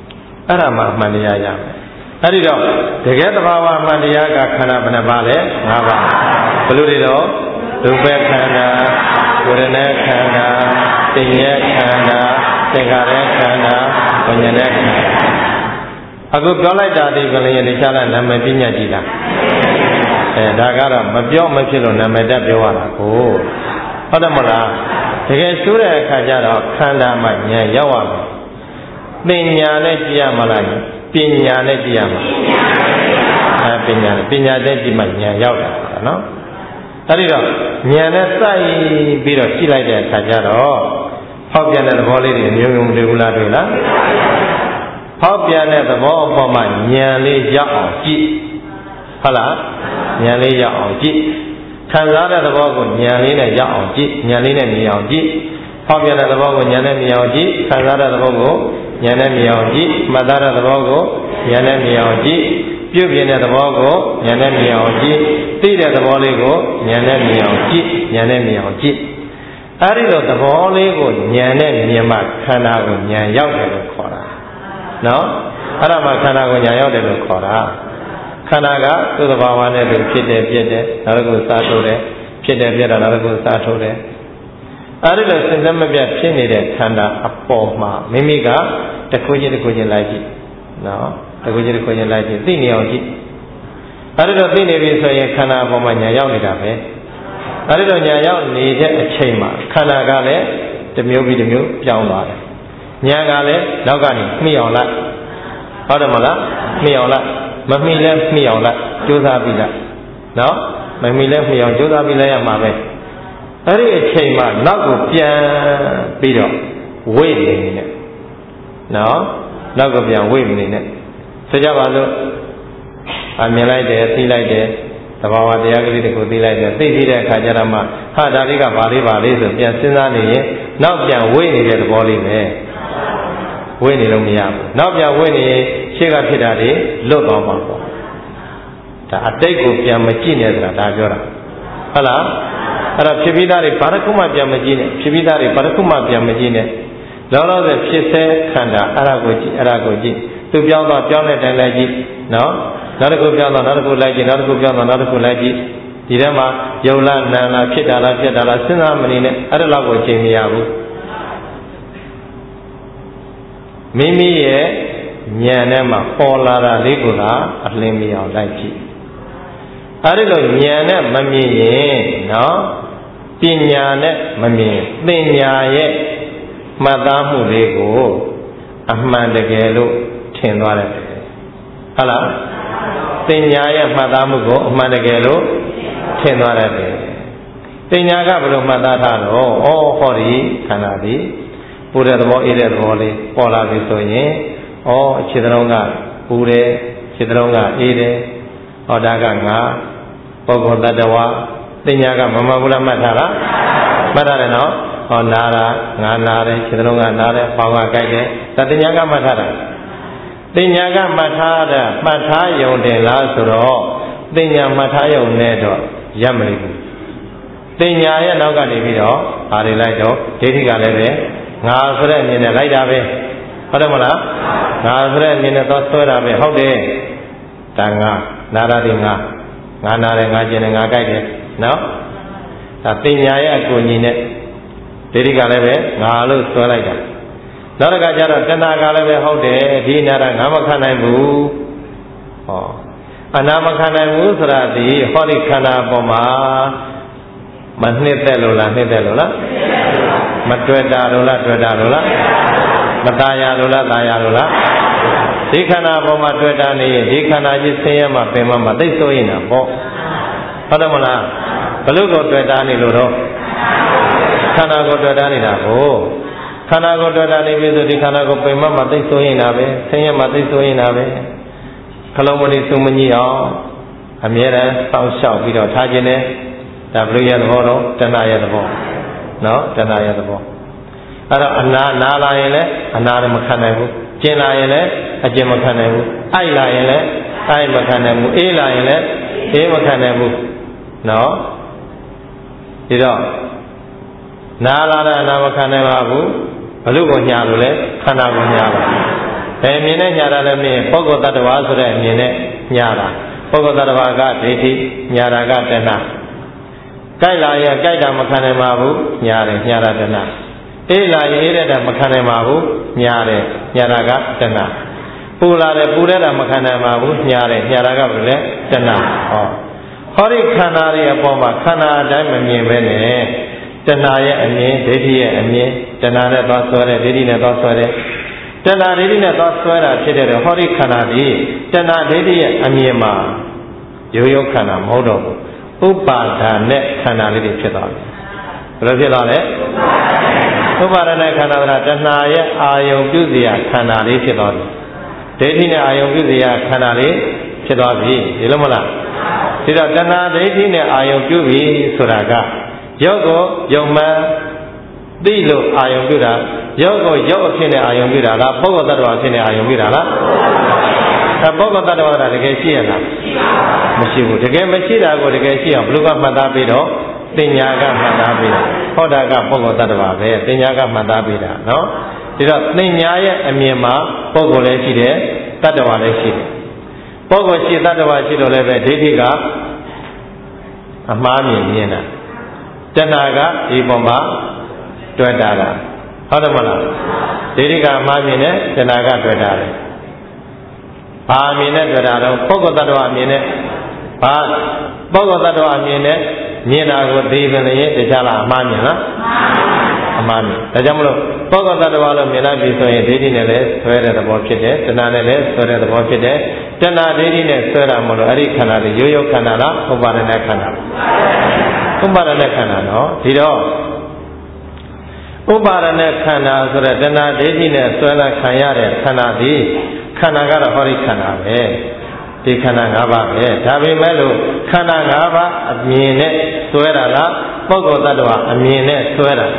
အဲ့ဒါမှအမှန်တရားရမယ်အဲ့ဒီတော့တကယ်သဘာဝအမှန်တရားကခန္ဓာဘယ်နှပါလဲ၅ပါးဘယ်လိုတွေတော့ရူပခန္ဓာဝေဒနာခန္ဓာသင်္ညေခန္ဓာသင်္ခါရခန္ဓာဝိညာဉ်ခန္ဓာအခုပြောလိုက်တာဒီကလေးရတခြားလားနာမည်ပညာကြည့်လားဒါကတော့မပြောမဖြစ်လို့နာမည်တက်ပြောရတာကိုဟုတ်တယ်မလားတကယ်ဆိုးတဲ့အခါကျတော့ခန္ဓာမှဉာဏ်ရောက်ရမယ်ပညာနဲ့ကြည့်ရမလားပညာနဲ့ကြည့်ရမှာပညာနဲ့ကြည့်မှဉာဏ်ရောက်တာနော်အဲ့ဒီတော့ဉာဏ်နဲ့စိုက်ပြီးတော့ကြည့်လိုက်တဲ့အခါကျတော့ဖောက်ပြန်တဲ့သဘောလေးတွေမျိုးမျိုးတွေ့ဘူးလားတွေ့လားဖောက်ပြန်တဲ့သဘောအပေါ်မှာဉာဏ်လေးရောက်အောင်ကြည့်ဟုတ်လားဉာဏ်လေးရောက်အောင်ကြည့်ခံစားတဲ့သဘောကိုဉာဏ်လေးနဲ့ရောက်အောင်ကြည့်ဉာဏ်လေးနဲ့မြင်အောင်ကြည့်ဖောက်ပြန်တဲ့သဘောကိုဉာဏ်နဲ့မြင်အောင်ကြည့်ခံစားတဲ့သဘောကိုဉာဏ်နဲ့မြင်အောင်ကြည့်မှတ်သားတဲ့သဘောကိုဉာဏ်နဲ့မြင်အောင်ကြည့်ပြုတ်ပြင်းတဲ့သဘောကိုဉာဏ်နဲ့မြင်အောင်ကြည့်သိတဲ့သဘောလေးကိုဉာဏ်နဲ့မြင်အောင်ကြည့်ဉာဏ်နဲ့မြင်အောင်ကြည့်အဲဒီလိုသဘောလေးကိုဉာဏ်နဲ့မြင်မှခန္ဓာကိုဉာဏ်ရောက်တယ်လို့ခေါ်တာနော်အဲ့ဒါမှခန္ဓာကိုဉာဏ်ရောက်တယ်လို့ခေါ်တာခန္ဓာကသူ့သဘာဝနဲ့သူဖြစ်တယ်ပြည့်တယ်နောက်တစ်ခုစားထုတ်တယ်ဖြစ်တယ်ပြည့်တယ်နောက်တစ်ခုစားထုတ်တယ်အဲဒီလိုစဉ်ဆက်မပြတ်ဖြစ်နေတဲ့ခန္ဓာအပေါ်မှာမိမိကတစ်ခုချင်းလိုက်ကြည့်နော်တစ်ခုချင်းလိုက်ကြည့်သိနေအောင်ကြည့်အဲဒီတော့သိနေပြီဆိုရင်ခန္ဓာအပေါ်မှာဉာဏ်ရောက်နေတာပဲအဲဒီတော့ဉာဏ်ရောက်နေတဲ့အချိန်မှာခန္ဓာကလည်းတစ်မျိုးပြီးတစ်မျိုးပြောင်းသွားတယ်ဉာဏ်ကလည်းနောက်ကနေမှီအောင်လိုက်ဟုတ်တယ်မလားမှီအောင်လိုက်မမှီလဲမှီအောင်လိုက်ကြိုးစားပြီးလိုက်နော်မမှီလဲမှီအောင်ကြိုးစားပြီးလိုက်ရမှာပဲအဲ့ဒီအချိန်မှာနောက်ကိုပြန်ပြီးတော့ဝိနေနဲ့နော်နောက်ကိုပြန်ဝိနေနဲ့ဆိုကြပါစို့အမြင်လိုက်တယ်သိလိုက်တယ်သဘာဝတရားကလေးတွေကိုသိလိုက်တယ်သိပြီးတဲ့အခါကျတော့မှဟာဒါလေးကဘာလေးဆိုပြန်စဉ်းစားနေရင်နောက်ပြန်ဝိနေတဲ့သဘောလေးပဲဝိနေလို့မရဘူးနောက်ပြန်ဝိနေရင်ရှေ့ကဖြစ်တာတွေလွတ်သွားမှာပေါ့ဒါအတိတ်ကိုပြန်မကြည့်နဲ့ဆိုတာဒါပြောတာဟုတ်လားအဲ့တော့ဖြစ်ပြီးသားတွေဘာတစ်ခုမှပြန်မကြည့်နဲ့ဖြစ်ပြီးသားတွေဘာတစ်ခုမှပြန်မကြည့်နဲ့လောလောဆယ်ဖြစ်စေခန္ဓာအဲ့ဒါကိုကြည့်သူပြောင်းတော့ပြောင်းတဲ့တိုင်လိုက်ကြည့်နော်နောက်တစ်ခုပြောင်းတော့နောက်တစ်ခုလိုက်ကြည့်နောက်တစ်ခုပြောင်းတော့နောက်တစ်ခုလိုက်ကြည့်ဒီထဲမှာယုံလားနာလားဖြစ်တာလားပြက်တာလားစဉ်းစားမနေနဲ့အဲ့ဒါလောက်ကိုချိန်မရဘူးမိမိရဲ့ဉာဏ်ထဲမှာပေါ်လာတာလေးကိုသာအလင်းမြင်အောင်လိုက်ကြည့်အဲဒီလိုဉာဏ်နဲ့မမြင်ရင်နော်ပညာနဲ့မမြင်ပညာရဲ့မှတ်သားမှုလေးကိုအမှန်တကယ်လို့ထင်သွားတယ်ဟုတ်လားပညာရဲ့မှတ်သားမှုကိုအမှန်တကယ်လို့ထင်သွားတယ်ပညာကဘယ်လိုမှတ်သားထားတော့ဩဟောဒီခန္ဓာဒီပူတဲ့သဘောအေးတဲ့သဘောလေးပေါ်လာပြီဆိုရင်ဩခြေသလုံးကပူတယ်ခြေသလုံးကအေးတယ်ဟောဒါကငါပုဂ္ဂိုလ်တ attva ပညာကမမဘူးလားမှတ်ထားလားမှတ်ထားတယ်နော်ဟောနာတာငါနာတယ်ခြေသလုံးကနာတယ်ပေါင်ကကြိုက်တယ်ဒါပညာကမှတ်ထားတာပညာကမှတ်ထားတာမှတ်ထားယုံတယ်လားဆိုတော့ပညာမှတ်ထားယုံနဲ့တော့ရပ်မလို့ဘူးပညာရဲ့နောက်ကနေပြီးတော့ဘာတွေလိုက်တော့ဒိဋ္ဌိကလည်းပဲငါဆိုတဲ့အမြင်နဲ့လိုက်တာပဲဟုတ်တယ်မလားငါဆိုတဲ့အမြင်နဲ့တော့ဆွဲတာပဲဟုတ်တယ်ဒါငါနာတာဒီငါနာတယ်ငါကျင်တယ်ငါကြိုက်တယ်နော်ဒါပညာရဲ့အကူအညီနဲ့ဒိဋ္ဌိကလည်းပဲငါလို့ဆွဲလိုက်တာနောက်တစ်ခါကျတော့တဏှာကလည်းပဲဟုတ်တယ်ဒီနာတာငါမခံနိုင်ဘူးဟောအနာမခံနိုင်ဘူးဆိုတာဒီဟောဒီခန္ဓာပေါ်မှာမနှစ်သက်လို့လားနှစ်သက်လို့လားမတွေ့တာလို့လားတွေ့တာလို့လားမตายလို့လားตายလို့လားဒီခန္ဓာပေါ်မှာတွေ့တာနေရင်ဒီခန္ဓာကြီးဆင်းရဲမှပင်မသိဆိုရင်တာပေါ့ဟုတ်တယ်မလားဘလို့ကိုတွေ့တာနေလို့တော့ခန္ဓာကိုတွေ့တာနေတာကိုခန္ဓာကိုတွေ့တာနေပြီဆိုဒီခန္ဓာကိုပင်မသိဆိုရင်တာပဲဆင်းရဲမှသိဆိုရင်တာပဲခလုံးမတိစုံမကြီးအောင်အမြဲတမ်းစောင့်ရှောက်ပြီးတော့ထားခြင်းနဲ့ဒါဘုရားသဘောတော့တဏှာရဲ့သဘောနော်တဏှာရဲ့သဘောအဲ့တော့အနာလာရင်လည်းအနာလည်းမခံနိုင်ဘူးကျင်လာရင်လည်းအကျင်မခံနိုင်ဘူးအိုက်လာရင်လည်းအိုက်မခံနိုင်ဘူးအေးလာရင်လည်းအေးမခံနိုင်ဘူးနော်ဒီတော့နာလာတာအနာမခံနိုင်ပါဘူးဘလို့ကိုညာလို့လဲခန္ဓာကိုညာပါဘမြင်နဲ့ညာတာလည်းမြင်ပုဂ္ဂိုလ်တ attva ဆိုတဲ့မြင်နဲ့ညာတာပုဂ္ဂိုလ်တ attva ကဒိဋ္ဌိညာတာကတဏှာကြိုက်လာရင်ကြိုက်တာမခံနိုင်ပါဘူးညာတယ်ညာတာတဏှာအေးလာရင်အေးတဲ့တာမခံနိုင်ပါဘူးညာတယ်ညာတာကတဏှာပူလာတယ်ပူတဲ့တာမခံနိုင်ပါဘူးညာတယ်ညာတာကဘယ်လဲတဏှာဟောဒီခန္ဓာတွေအပေါ်မှာခန္ဓာအတိုင်းမမြင်ပဲနဲ့တဏှာရဲ့အမြင်ဒိဋ္ဌိရဲ့အမြင်တဏှာနဲ့သွားဆွဲတယ်ဒိဋ္ဌိနဲ့သွားဆွဲတယ်တဏှာဒိဋ္ဌိနဲ့သွားဆွဲတာဖြစ်တဲ့ဟောဒီခန္ဓာဒီတဏှာဒိဋ္ဌိရဲ့အမြင်မှာရိုးရိုးခန္ဓာမဟုတ်တော့ဘူးဥပါဒာနဲ့ခန္ဓာလေးတွေဖြစ်သွားတယ်ဘယ်လိုဖြစ်သွားလဲဥပါဒနဲ့ခန္ဓာကတဏှာရဲ့အာယုံပြုစရာခန္ဓာလေးဖြစ်သွားပြီဒိဋ္ဌိနဲ့အာယုံပြုစရာခန္ဓာလေးဖြစ်သွားပြီဒီလိုမလားဒီတော့တဏှာဒိဋ္ဌိနဲ့အာယုံပြုပြီဆိုတာကရုပ်ကိုယုံမှန်သိလို့အာယုံပြုတာရုပ်ကိုရုပ်အဖြစ်နဲ့အာယုံပြုတာလားပုဂ္ဂိုလ်တ attva အဖြစ်နဲ့အာယုံပြုတာလားပုဂ္ဂိုလ်တ attva ကတကယ်ရှိရလားမရှိဘူးတကယ်မရှိတာကိုတကယ်ရှိအောင်ဘယ်လိုကမှတ်သားပြီးတော့ပညာကမှတ်သားပြီးတာဟောတာကပုဂ္ဂိုလ်တ attva ပဲပညာကမှတ်သားပြီးတာနော်ဒီတော့ပညာရဲ့အမြင်မှာပုဂ္ဂိုလ်လည်းရှိတယ်တ attva လည်းရှိတယ်ပုဂ္ဂိုလ်ရှိတ attva ရှိတော့လည်းပဲဒိဋ္ဌိကအမှားမြင်တာတဏှာကဒီပုံမှာတွေ့တာလားဟုတ်တယ်မလားဒိဋ္ဌိကအမှားမြင်တယ်တဏှာကတွေ့တာတယ်ဘာအမြင်နဲ့တွေ့တာတော့ပုဂ္ဂိုလ်တ attva အမြင်နဲ့ဘာပုဂ္ဂိုလ်တ attva အမြင်နဲ့မြင်တာကိုသိပင်လည်းတခြားလားအမှားမြင်လားအမှားမြင်ဒါကြောင့်မလို့ပုဂ္ဂိုလ်တ attva လို့မြင်လိုက်ပြီဆိုရင်ဒိဋ္ဌိနဲ့လည်းဆွဲတဲ့သဘောဖြစ်တယ်တဏှာနဲ့လည်းဆွဲတဲ့သဘောဖြစ်တယ်တဏှာဒိဋ္ဌိနဲ့ဆွဲတာမလို့အဲ့ဒီခန္ဓာတွေရိုးရိုးခန္ဓာလားဥပါဒณะခန္ဓာဥပါဒณะခန္ဓာနော်ဒီတော့ဥပါဒณะခန္ဓာဆိုတဲ့တဏှာဒိဋ္ဌိနဲ့ဆွဲလာခံရတဲ့ခန္ဓာဒီခန္ဓာကတော့ဟောဒီခန္ဓာပဲဒီခန္ဓာ၅ပါးပဲဒါပေမဲ့လို့ခန္ဓာ၅ပါးအမြင်နဲ့ဆွဲတာလားပုဂ္ဂိုလ်တ attva အမြင်နဲ့ဆွဲတာ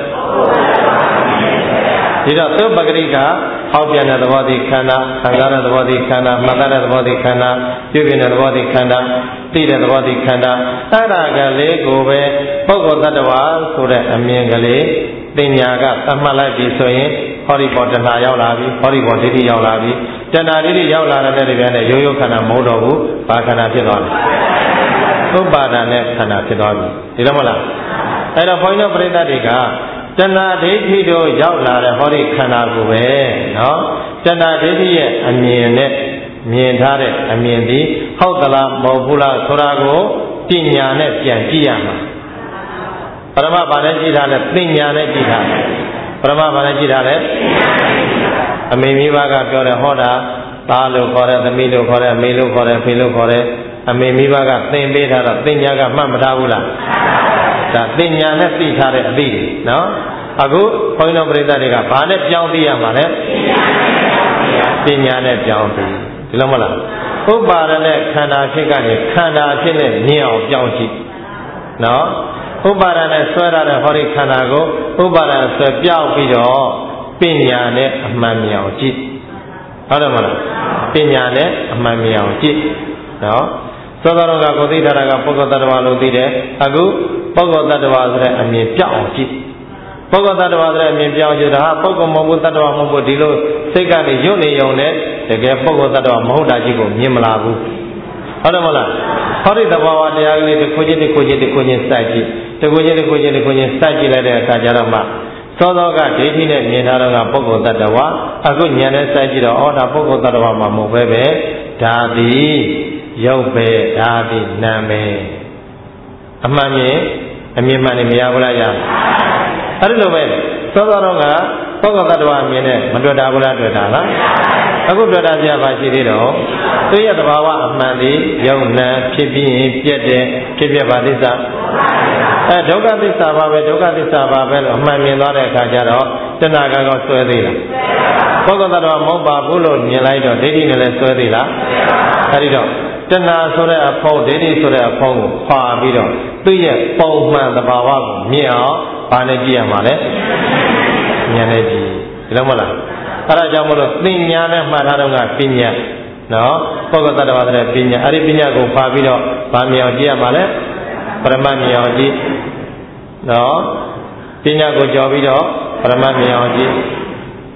ဒီတော့သုပဂရိကဟောပြန်တဲ့သဘောတည်းခန္ဓာခံစားတဲ့သဘောတည်းခန္ဓာမှတ်တဲ့သဘောတည်းခန္ဓာပြုပြင်တဲ့သဘောတည်းခန္ဓာသိတဲ့သဘောတည်းခန္ဓာအဲ့ဒါကလေးကိုပဲပုဂ္ဂိုလ်တ attva ဆိုတဲ့အမြင်ကလေးပညာကသတ်မှတ်လိုက်ပြီဆိုရင်ဟောဒီပေါ်တဏှာရောက်လာပြီဟောဒီပေါ်ဒိဋ္ဌိရောက်လာပြီတဏှာဒိဋ္ဌိရောက်လာတဲ့ပြန်နဲ့ရိုးရိုးခန္ဓာမဟုတ်တော့ဘူးဘာခန္ဓာဖြစ်သွားလဲဥပါဒနဲ့ခန္ဓာဖြစ်သွားပြီဒီလိုမလားအဲ့တော့ဘုန်းကြီးတို့ပရိသတ်တွေကတဏှာဒိဋ္ဌိတို့ရောက်လာတဲ့ဟောဒီခန္ဓာကိုပဲနော်တဏှာဒိဋ္ဌိရဲ့အမြင်နဲ့မြင်ထားတဲ့အမြင်ဒီဟုတ်သလားမဟုတ်ဘူးလားဆိုတာကိုပညာနဲ့ပြန်ကြည့်ရမှာပရမဘာနဲ့ကြည့်ထားလဲပညာနဲ့ကြည့်ထားပရမဘာနဲ့ကြည့်ထားလဲအမေမိဘကပြောတယ်ဟောတာသားလို့ခေါ်တယ်သမီးလို့ခေါ်တယ်အမေလို့ခေါ်တယ်ဖေလို့ခေါ်တယ်အမေမိဘကသင်ပေးထားတော့ပညာကမှတ်မထားဘူးလားဒါပညာနဲ့သိထားတဲ့အသိတွေနော်အခုဘုန်းကြီးတို့ပရိသတ်တွေကဘာနဲ့ပြောင်းသိရမှာလဲပညာနဲ့ပြောင်းသိဒီလိုမလားဥပါဒနဲ့ခန္ဓာဖြစ်ကနေခန္ဓာဖြစ်နဲ့မြင်အောင်ပြောင်းကြည့်နော်ဥပါဒနဲ့ဆွဲရတဲ့ဟောဒီခန္ဓာကိုဥပါဒဆွဲပြောင်းပြီးတော့ပညာနဲ့အမှန်မြင်အောင်ကြည့်ဟုတ်တယ်မလားပညာနဲ့အမှန်မြင်အောင်ကြည့်နော်သောတော်ကကိုသိတာကပုဂ္ဂိုလ်တ attva လို့သိတယ်အခုပုဂ္ဂိုလ်တ attva ဆိုတဲ့အမြင်ပြောင်းအောင်ကြည့်ပုဂ္ဂိုလ်တ attva ဆိုတဲ့အမြင်ပြောင်းကြည့်တာပုဂ္ဂိုလ်မဟုတ်ဘူးတ attva မဟုတ်ဘူးဒီလိုစိတ်ကနေညွတ်နေုံနဲ့တကယ်ပုဂ္ဂိုလ်တ attva မဟုတ်တာကြီးကိုမြင်မလာဘူးဟုတ်တယ်မလားဟောဒီသဘာဝတရားကလေးတစ်ခုချင်းစိုက်ကြည့်တစ်ခုချင်းစိုက်ကြည့်လိုက်တဲ့အခါကျတော့မှသောသောကဒိဋ္ဌိနဲ့မြင်ထားတော့ကပုဂ္ဂိုလ်တ attva အခုဉာဏ်နဲ့စိုက်ကြည့်တော့ဩဒါပုဂ္ဂိုလ်တ attva မှာမဟုတ်ပဲဒါသည်ရုပ်ပဲဒါသည်နာမ်ပဲအမှန်မြင်အမြင်မှန်နေမရဘူးလားရအဲ့ဒီလိုပဲသောသောတော့ကပုဂ္ဂိုလ်တ attva အမြင်နဲ့မတွေ့တာဘူးလားတွေ့တာလားအခုတွေ့တာပြပါရှိသေးတော့သူရဲ့သဘာဝအမှန်ဒီယုံနာဖြစ်ပြီးရင်ပြက်တယ်ဖြစ်ပြပါသစ္စာဒုက္ခသစ္စာပါပဲဒုက္ခသစ္စာပါပဲလို့အမှန်မြင်သွားတဲ့အခါကျတော့တဏှာကောဆွဲသေးလားပုဂ္ဂိုလ်တ attva မဟုတ်ပါဘူးလို့မြင်လိုက်တော့ဒိဋ္ဌိနဲ့လည်းဆွဲသေးလားအဲဒီတော့တဏှာဆိုတဲ့အဖုံးဒိဋ္ဌိဆိုတဲ့အဖုံးကိုခွာပြီးတော့သူ့ရဲ့ပုံမှန်သဘာဝကိုမြင်အောင်ဘာနဲ့ကြည့်ရမှာလဲဉာဏ်နဲ့ကြည့်ဒီလိုမလားအဲဒါကြောင့်မလို့ပညာနဲ့မှတ်ထားတော့ကပညာနော်ပုဂ္ဂိုလ်တ attva ဆိုတဲ့ပညာအဲဒီပညာကိုခွာပြီးတော့ဗာမြောင်ကြည့်ရမှာလဲပရမတ်မြောင်ကြည့်နော်ပညာကိုကြော်ပြီးတော့ပရမတ်မြောင်ကြည့်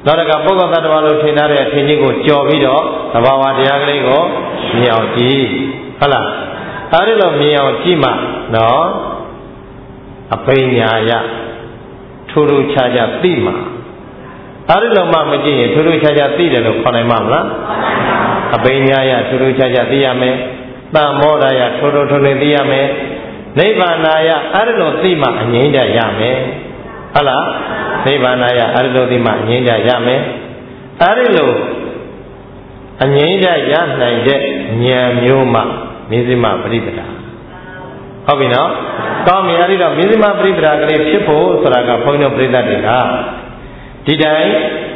နောက်တစ်ခါပုဂ္ဂိုလ်သတ္တဝါလို့ထင်ထားတဲ့အထင်ကြီးကိုကြော်ပြီးတော့သဘာဝတရားကလေးကိုမြင်အောင်ကြည့်ဟုတ်လားအဲဒီလိုမြင်အောင်ကြည့်မှနော်အပိညာယထူးထူးခြားခြားသိမှာအဲဒီလိုမှမကြည့်ရင်ထူးထူးခြားခြားသိတယ်လို့ခေါ်နိုင်မှာမလားအပိညာယထူးထူးခြားခြားသိရမယ်တမ္မောဒယထူးထူးထွန်းထွန်းသိရမယ်နိဗ္ဗာနာယအဲဒီလိုသိမှအငြိမ့်ကြရမယ်ဟုတ်လားနိဗ္ဗာနာယအဲဒီလိုသိမှအငြိမ့်ကြရမယ်အဲဒီလိုအငြိမ့်ကြရနိုင်တဲ့ဉာဏ်မျိုးမှမေဇိမပရိပဒါဟုတ်ပြီနော်ကောင်းပြီအဲဒီတော့မေဇိမပရိပဒါကလေးဖြစ်ဖို့ဆိုတာကဘုန်းကြီးတို့ပြိဿတွေကဒီတိုင်း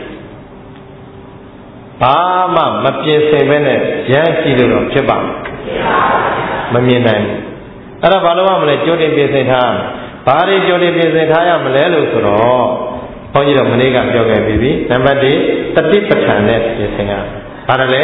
ဘာမှမပြင်ဆင်ပဲနဲ့ရမ်းကြည့်လို့တော့ဖြစ်ပါမမြင်နိုင်ဘူးအဲ့တော့ဘာလို့မလဲကြိုတင်ပြင်ဆင်ထားဘာတွေကြိုတင်ပြင်ဆင်ထားရမလဲလို့ဆိုတော့ဘုန်းကြီးတို့မနေ့ကပြောခဲ့ပြီးပြီနံပါတ်1တတိပဋ္ဌာန်နဲ့ပြင်ဆင်ရဘာလဲ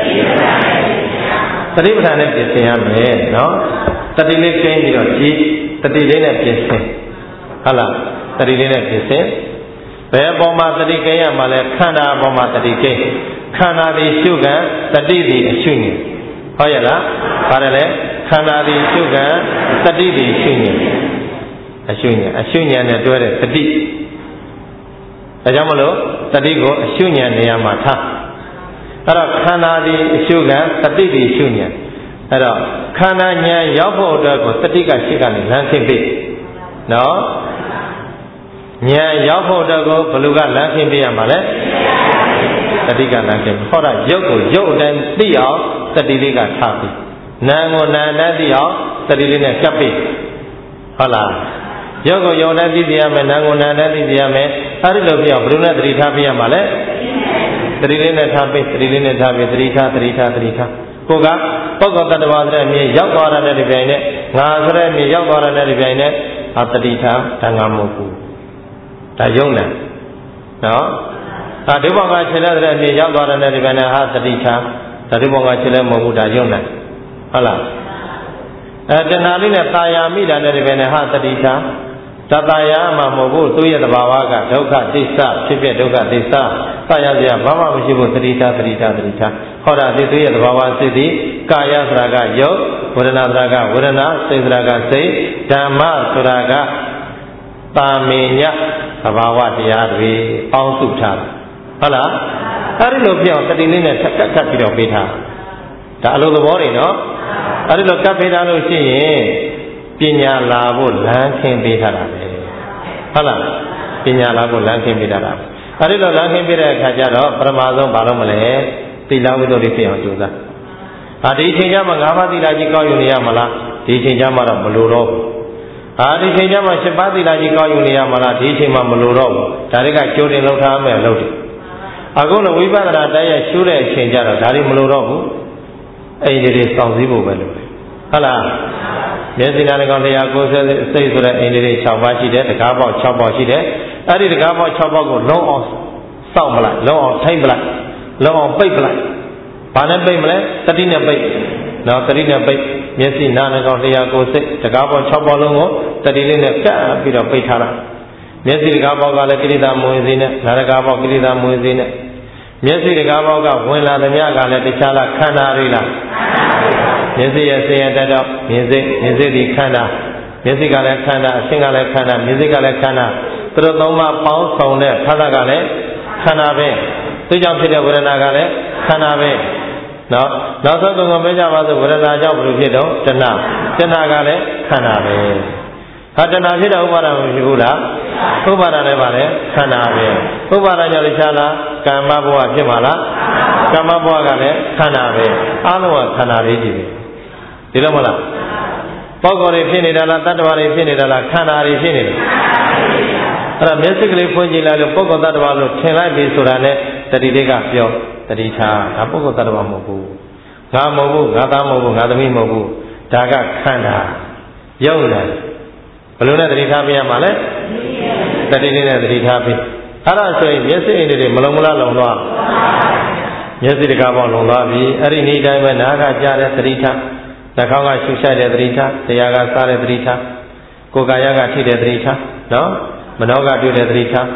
တတိပဋ္ဌာန်နဲ့ပြင်ဆင်ရမယ်နော်တတိလေးကျင်းပြီးတော့ကြည်တတိလေးနဲ့ပြင်ဆင်ဟုတ်လားတတိလေးနဲ့ပြင်ဆင်ဘယ်အပေါ်မှာတတိကိန်းရမှာလဲခန္ဓာအပေါ်မှာတတိကိန်းခန္ဓာသည်ရှုကံတတိသည်အရှုဉဏ်ဟုတ်ရဲ့လားပါတယ်လေခန္ဓာသည်ရှုကံတတိသည်ရှုဉဏ်အရှုဉဏ်နဲ့တွဲတဲ့တတိဒါကြောင့်မလို့တတိကိုအရှုဉဏ်နေရာမှာထားအဲ့တော့ခန္ဓာသည်အရှုကံတတိသည်ရှုဉဏ်အဲ့တော့ခန္ဓာဉာဏ်ရောက်ဖို့အတွက်ကိုတတိကရှိကနေလမ်းခင်းပေးနော်ဉာဏ်ရောက်ဖို့အတွက်ကိုဘယ်လိုကလမ်းခင်းပေးရမှာလဲတတိကလမ်းခင်းဟောတာရုပ်ကိုရုပ်အတိုင်းသိအောင်တတိလေးကထားပြီးနာမ်ကိုနာမ်နဲ့သိအောင်တတိလေးနဲ့ကပ်ပြီးဟုတ်လားရုပ်ကိုရုပ်နဲ့သိရမယ်နာမ်ကိုနာမ်နဲ့သိရမယ်အဲဒီလိုပြအောင်ဘယ်လိုနဲ့တတိထားပြရမှာလဲတတိလေးနဲ့ထားပြီးတတိလေးနဲ့ထားပြီးတတိထားကိုကပုဂ္ဂိုလ်တ attva တဲ့မြေရောက်သွားတဲ့ဒီပြိုင်နဲ့ငါဆိုတဲ့မြေရောက်သွားတဲ့ဒီပြိုင်နဲ့တတိထားတန်ခါမဟုတ်ဘူးဒါယုံတယ်နော်ဒုဘောင်ကခြေလက်တဲ့မြေရောက်သွားတဲ့ဒီပြိုင်နဲ့တတိထားဒါဒုဘောင်ကခြေလက်မဟုတ်ဘူးဒါယုံတယ်ဟုတ်လားတဏှာလေးနဲ့တာယာမိတာနဲ့ဒီပြိုင်နဲ့တတိထားတတာယာမှမဟုတ်ဘူးသူရဲ့သဘာဝကဒုက္ခသစ္စာဖြစ်ဖြစ်ဒုက္ခသစ္စာသာယာစရာဘာမှမရှိဘူးသတိထားဟောတာဒီသူရဲ့သဘာဝစိတ်ဒီကာယဆိုတာကယုတ်ဝေဒနာဆိုတာကဝေဒနာစိတ်ဆိုတာကစိတ်ဓမ္မဆိုတာကတာမေညသဘာဝတရားတွေပေါင်းစုထားဟုတ်လားအဲဒီလိုပြောင်းတတိလေးနဲ့ကတ်ပြီးတော့ပေးထားဒါအလိုသဘောတွေနော်အဲဒီလိုကတ်ပေးထားလို့ရှိရင်ပညာလာဖို့လမ်းခင်းပေးထားတာပဲဟုတ်လားပညာလာဖို့လမ်းခင်းပေးထားတာအဲဒီလိုလမ်းခင်းပေးတဲ့အခါကျတော့ပထမဆုံးဘာလို့မလဲသီလဝိတ္တုတွေဖြစ်အောင်ကြိုးစားဒီအချိန်ကျမှ၅ပါးသီလကြီးကောက်ယူနေရမလားဒီအချိန်ကျမှတော့မလိုတော့ဘူးဒီအချိန်ကျမှ7ပါးသီလကြီးကောက်ယူနေရမလားဒီအချိန်မှမလိုတော့ဘူးဒါတွေကကြိုတင်လုပ်ထားမယ်လို့တယ်အခုလိုဝိပဿနာတရားရှုတဲ့အချိန်ကျတော့ဒါတွေမလိုတော့ဘူးအိမ်တွေစောင့်စည်းဖို့ပဲလို့ဟုတ်လားမျက်စိနာကောင်190စိတ်ဆိုတဲ့အိန္ဒိတွေ6ပါးရှိတယ်တကားပေါက်6ပေါက်ရှိတယ်အဲ့ဒီတကားပေါက်6ပေါက်ကိုလုံးအောင်စောင့်မလိုက်လုံးအောင်ထိမ့်ပလိုက်လုံးအောင်ပိတ်ပလိုက်ဘာနဲ့ပိတ်မလဲတတိနဲ့ပိတ်နော်တတိနဲ့ပိတ်မျက်စိနာကောင်190စိတ်တကားပေါက်6ပေါက်လုံးကိုတတိလေးနဲ့ကပ်ပြီးတော့ပိတ်ထားတာမျက်စိတကားပေါက်ကလည်းကိရိတာမဝင်စေနဲ့နာတကားပေါက်ကိရိတာမဝင်စေနဲ့မျက်စိတကားပေါက်ကဝင်လာသမျှကလည်းတခြားလားခန္ဓာတွေလားမျက်စိရဲ့ဆင်းရဲတတ်တော့မြင်စိတ်ဒီခန္ဓာမျက်စိကလည်းခန္ဓာအဆင်းကလည်းခန္ဓာမြင်စိတ်ကလည်းခန္ဓာသူတို့သုံးပါးပေါင်းဆောင်တဲ့ဖသကလည်းခန္ဓာပဲသူကြောင့်ဖြစ်တဲ့ဝေဒနာကလည်းခန္ဓာပဲနော်နောက်ဆုံးကုန်ပေးကြပါစို့ဝေဒနာကြောင့်ဘယ်လိုဖြစ်တော့တဏှာကလည်းခန္ဓာပဲတဏှာဖြစ်တဲ့ဥပါဒမရှိဘူးလားဥပါဒလည်းပါလေခန္ဓာပဲဥပါဒကြောင့်တခြားလားကာမဘဝဖြစ်မှာလားကာမဘဝကလည်းခန္ဓာပဲအားလုံးကခန္ဓာလေးကြီးပဲဒီလိုမလားပုဂ္ဂိုလ်တွေဖြစ်နေတာလားတ attva တွေဖြစ်နေတာလားခန္ဓာတွေဖြစ်နေတာအဲ့ဒါမျက်စိကလေးဖွင့်ကြည့်လိုက်လို့ပုဂ္ဂိုလ်တ attva လို့ထင်လိုက်ပြီဆိုတာနဲ့တတိလေးကပြောတတိထားဒါပုဂ္ဂိုလ်တ attva မဟုတ်ဘူးငါမဟုတ်ဘူးငါသားမဟုတ်ဘူးငါသမီးမဟုတ်ဘူးဒါကခန္ဓာယုံတယ်ဘယ်လိုနဲ့တတိထားပြရမှာလဲတတိလေးနဲ့တတိထားပြီးအဲ့ဒါဆိုရင်မျက်စိအိမ်တွေမလုံးမလားလုံသွားမျက်စိတကားပေါက်လုံသွားပြီအဲ့ဒီနေ့တိုင်းပဲနားကကြားတဲ့တတိထားနှာခေါင်းကရှုရှိုက်တဲ့တတိထားတရားကစားတဲ့တတိထားကိုယ်ကာယကထိတဲ့တတိထားနော်မနောကတွေ့တဲ့တတိထား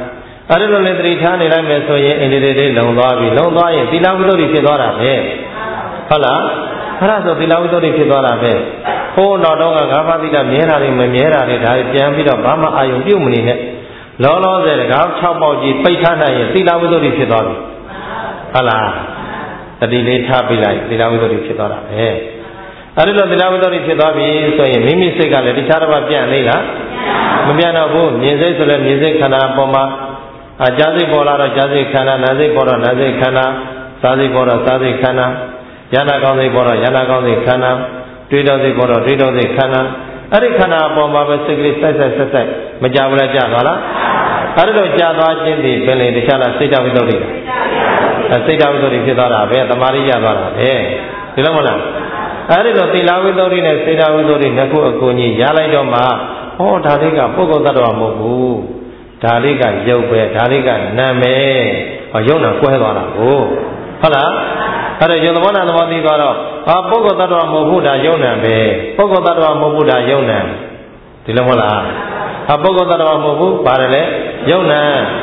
အဲ့ဒီလိုလေသတိထားနေလိုက်မယ်ဆိုရင်အိန္ဒိရေလေးလုံသွားပြီလုံသွားရင်သီလဝိတ္တုဖြစ်သွားတာပဲဟုတ်လားအဲ့ဒါဆိုသီလဝိတ္တုဖြစ်သွားတာပဲဟိုးနောက်တော့ကငါးပါးသီလမြဲတာတွေမမြဲတာတွေဒါတွေပြန်ပြီးတော့ဘာမှအာယုံပြုတ်မနေနဲ့လောလောဆယ်တကား6ပေါက်ကြီးပိတ်ထားနိုင်ရင်သီလဝိတ္တုဖြစ်သွားပြီဟုတ်လားတတိလေးထားပြလိုက်သီလဝိတ္တုဖြစ်သွားတာပဲအဲ့ဒီလိုသီလဝိတ္တုဖြစ်သွားပြီဆိုရင်မိမိစိတ်ကလည်းတခြားတစ်ပါးပြန့်နေလားမပြန့်တော့ဘူးမြင်စိတ်ဆိုလည်းမြင်စိတ်ခန္ဓာအပေါ်မှာကြားစိတ်ပေါ်လာတော့ကြားစိတ်ခန္ဓာနာစိတ်ပေါ်တော့နာစိတ်ခန္ဓာစားစိတ်ပေါ်တော့စားစိတ်ခန္ဓာယန္နာကောင်းစိတ်ပေါ်တော့ယန္နာကောင်းစိတ်ခန္ဓာတွေးတော်စိတ်ပေါ်တော့တွေးတော်စိတ်ခန္ဓာအဲ့ဒီခန္ဓာအပေါ်မှာပဲစိတ်ကလေးစိုက်မကြဘူးလားကြာသွားလားအဲ့ဒီလိုကြာသွားခြင်းဒီပင်လေတခြားလားစိတ်တဝိတ္တုစိတ်တဝိတ္တုဖြစ်သွားတာပဲသမာဓိရသွားတာပဲဒီလိုမလားအဲ့ဒီလိုသီလဝိတ္တုနဲ့စိတ်တဝိတ္တုနှစ်ခုအကူအညီရလိုက်တော့မှဟောဒါလေးကပုဂ္ဂိုလ်သတ္တဝါမဟုတ်ဘူးဒါလေးကရုပ်ပဲဒါလေးကနာမည်ဟောရုပ်နာကွဲသွားတာကိုဟုတ်လားအဲ့ဒါယုံသဘောနာသဘောသိသွားတော့ပုဂ္ဂိုလ်သတ္တဝါမဟုတ်ဘူးဒါယုံနာပဲပုဂ္ဂိုလ်သတ္တဝါမဟုတ်ဘူးဒါယုံနာဒီလိုမဟုတ်လားပုဂ္ဂိုလ်သတ္တဝါမဟုတ်ဘူးပါတယ်လေယုံနာ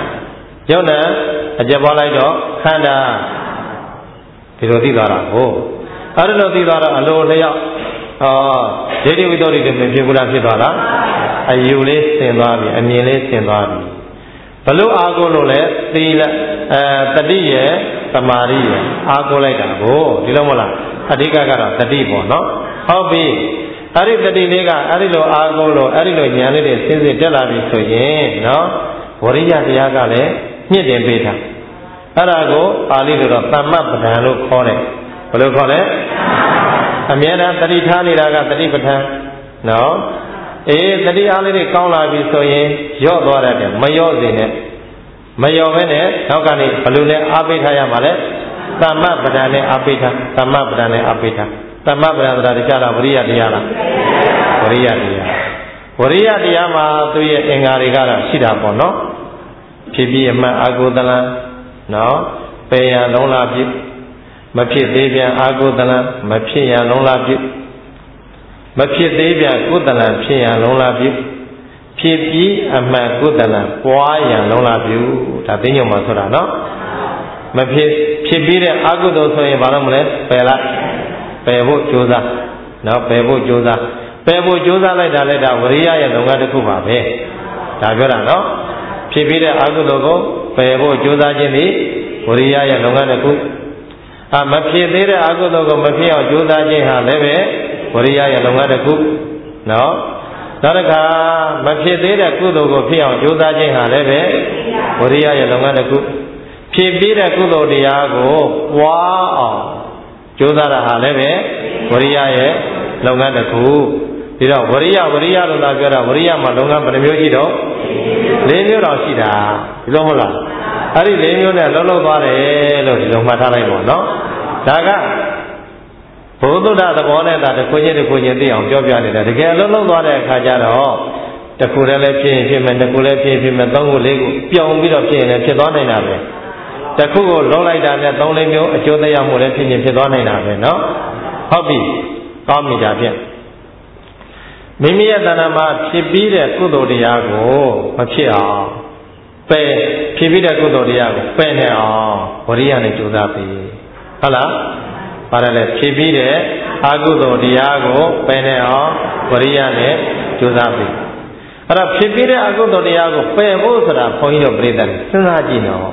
အကျက်ပေါ်လိုက်တော့ခန္ဓာဒီလိုသိသွားတာကိုအဲ့ဒီလိုသိသွားတော့အလိုလျောက်ဒိဋ္ဌိဝိတ္တုတွေမဖြစ်ဘူးလားဖြစ်သွားလားအယူလေးဆင်သွားပြီအမြင်လေးဆင်သွားပြီဘလို့အာကိုလို့လဲသီလတတိရဲ့သမာဓိရဲ့အာကိုလိုက်တာကိုဒီလိုမဟုတ်လားအဓိကကတော့တတိပေါ့နော်ဟုတ်ပြီအဲ့ဒီတတိလေးကအဲ့ဒီလိုအာကိုလို့အဲ့ဒီလိုဉာဏ်လေးတွေဆင်းတက်လာပြီဆိုရင်နော်ဝရိယတရားကလည်းမြင့်တင်ပေးတာအဲ့ဒါကိုပါဠိလိုတော့သမ္မပဒံလို့ခေါ်တယ်ဘယ်လိုခေါ်လဲအမြဲတမ်းတတိထားနေတာကတတိပဋ္ဌာန်နော်တတိအားလေးတွေကောင်းလာပြီဆိုရင်ရော့သွားတယ်မရော့စေနဲ့မရော့ဘဲနဲ့နောက်ကနေဘယ်လိုလဲအားပေးထားရမှာလဲသမ္မပဒံနဲ့အားပေးထားသမ္မပဒံနဲ့အားပေးထားသမ္မပဒံဆိုတာတခြားလားဝရိယတရားလားဝရိယတရားမှာသူရဲ့အင်္ဂါတွေကတော့ရှိတာပေါ့နော်ဖြစ်ပြီးအမှန်အာဟုသလံနော်ပယ်ရန်လုံးလာပြီမဖြစ်သေးပြန်အာဟုသလံမဖြစ်ရန်လုံးလာပြီမဖြစ်သေးပြန်ကုသလံဖြစ်ရန်လုံးလာပြီဖြစ်ပြီးအမှန်ကုသလံပွားရန်လုံးလာပြီဒါသိညုံမှာဆိုတာနော်မဖြစ်ပြီးတဲ့အာဟုသောဆိုရင်ဘာလို့မလဲပယ်လိုက်ပယ်ဖို့ကြိုးစားနော်ပယ်ဖို့ကြိုးစားလိုက်တာလည်းဒါဝရိယရဲ့လုပ်ငန်းတစ်ခုပါပဲဒါပြောတာနော်ဖြစ်ပြီးတဲ့အာဟုသောကိုပယ်ဖို့ကြိုးစားခြင်းသည်ဝရိယရဲ့လုပ်ငန်းတစ်ခုမဖြစ်သေးတဲ့အာဟုသောကိုမဖြစ်အောင်ကြိုးစားခြင်းဟာလည်းပဲဝရိယရဲ့လုပ်ငန်းတစ်ခုနော်နောက်တစ်ခါမဖြစ်သေးတဲ့ကုသိုလ်ကိုဖြစ်အောင်ကြိုးစားခြင်းဟာလည်းပဲဝရိယရဲ့လုပ်ငန်းတစ်ခုဖြစ်ပြီးတဲ့ကုသိုလ်တရားကိုပွားအောင်ကြိုးစားတာဟာလည်းပဲဝရိယရဲ့လုပ်ငန်းတစ်ခုဒီတော့ဝရိယလို့သာပြောတာဝရိယမှာလုပ်ငန်းဘယ်နှမျိုးရှိတော့၄မျိုးတော့ရှိတာဒီလိုမဟုတ်လားအဲ့ဒီ၄မျိုးနဲ့လုံးလုံးသွားတယ်လို့ဒီလိုမှတ်ထားလိုက်ပါနော်ဒါကဘုဒ္ဓသဘောနဲ့သာတစ်ခုချင်းသိအောင်ပြောပြနေတာတကယ်လုံးလုံးသွားတဲ့အခါကျတော့တစ်ခုလည်းဖြစ်ရင်ဖြစ်မယ်နှစ်ခုလည်းဖြစ်မယ်သုံးခုလေးခုပြောင်းပြီးတော့ဖြစ်ရင်လည်းဖြစ်သွားနိုင်တာပဲတစ်ခုကိုလုံးလိုက်တာနဲ့သုံးလေးမျိုးအကျိုးသက်ရောက်မှုလည်းဖြစ်သွားနိုင်တာပဲနော်ဟုတ်ပြီကောင်းပြီဒါဖြင့်မိမိရဲ့တဏ္ဍာမှာဖြစ်ပြီးတဲ့ကုသိုလ်တရားကိုမဖြစ်အောင်ပယ်ဖြစ်ပြီးတဲ့ကုသိုလ်တရားကိုပယ်နေအောင်ဝရိယနဲ့ကြိုးစားပြီဟုတ်လားပါတယ်လေဖြစ်ပြီးတဲ့အကုသိုလ်တရားကိုပယ်နေအောင်ဝရိယနဲ့ကြိုးစားပြီအဲ့တော့ဖြစ်ပြီးတဲ့အကုသိုလ်တရားကိုပယ်ဖို့ဆိုတာဘုန်းကြီးတို့ပြိတ္တစဉ်းစားကြည့်နော်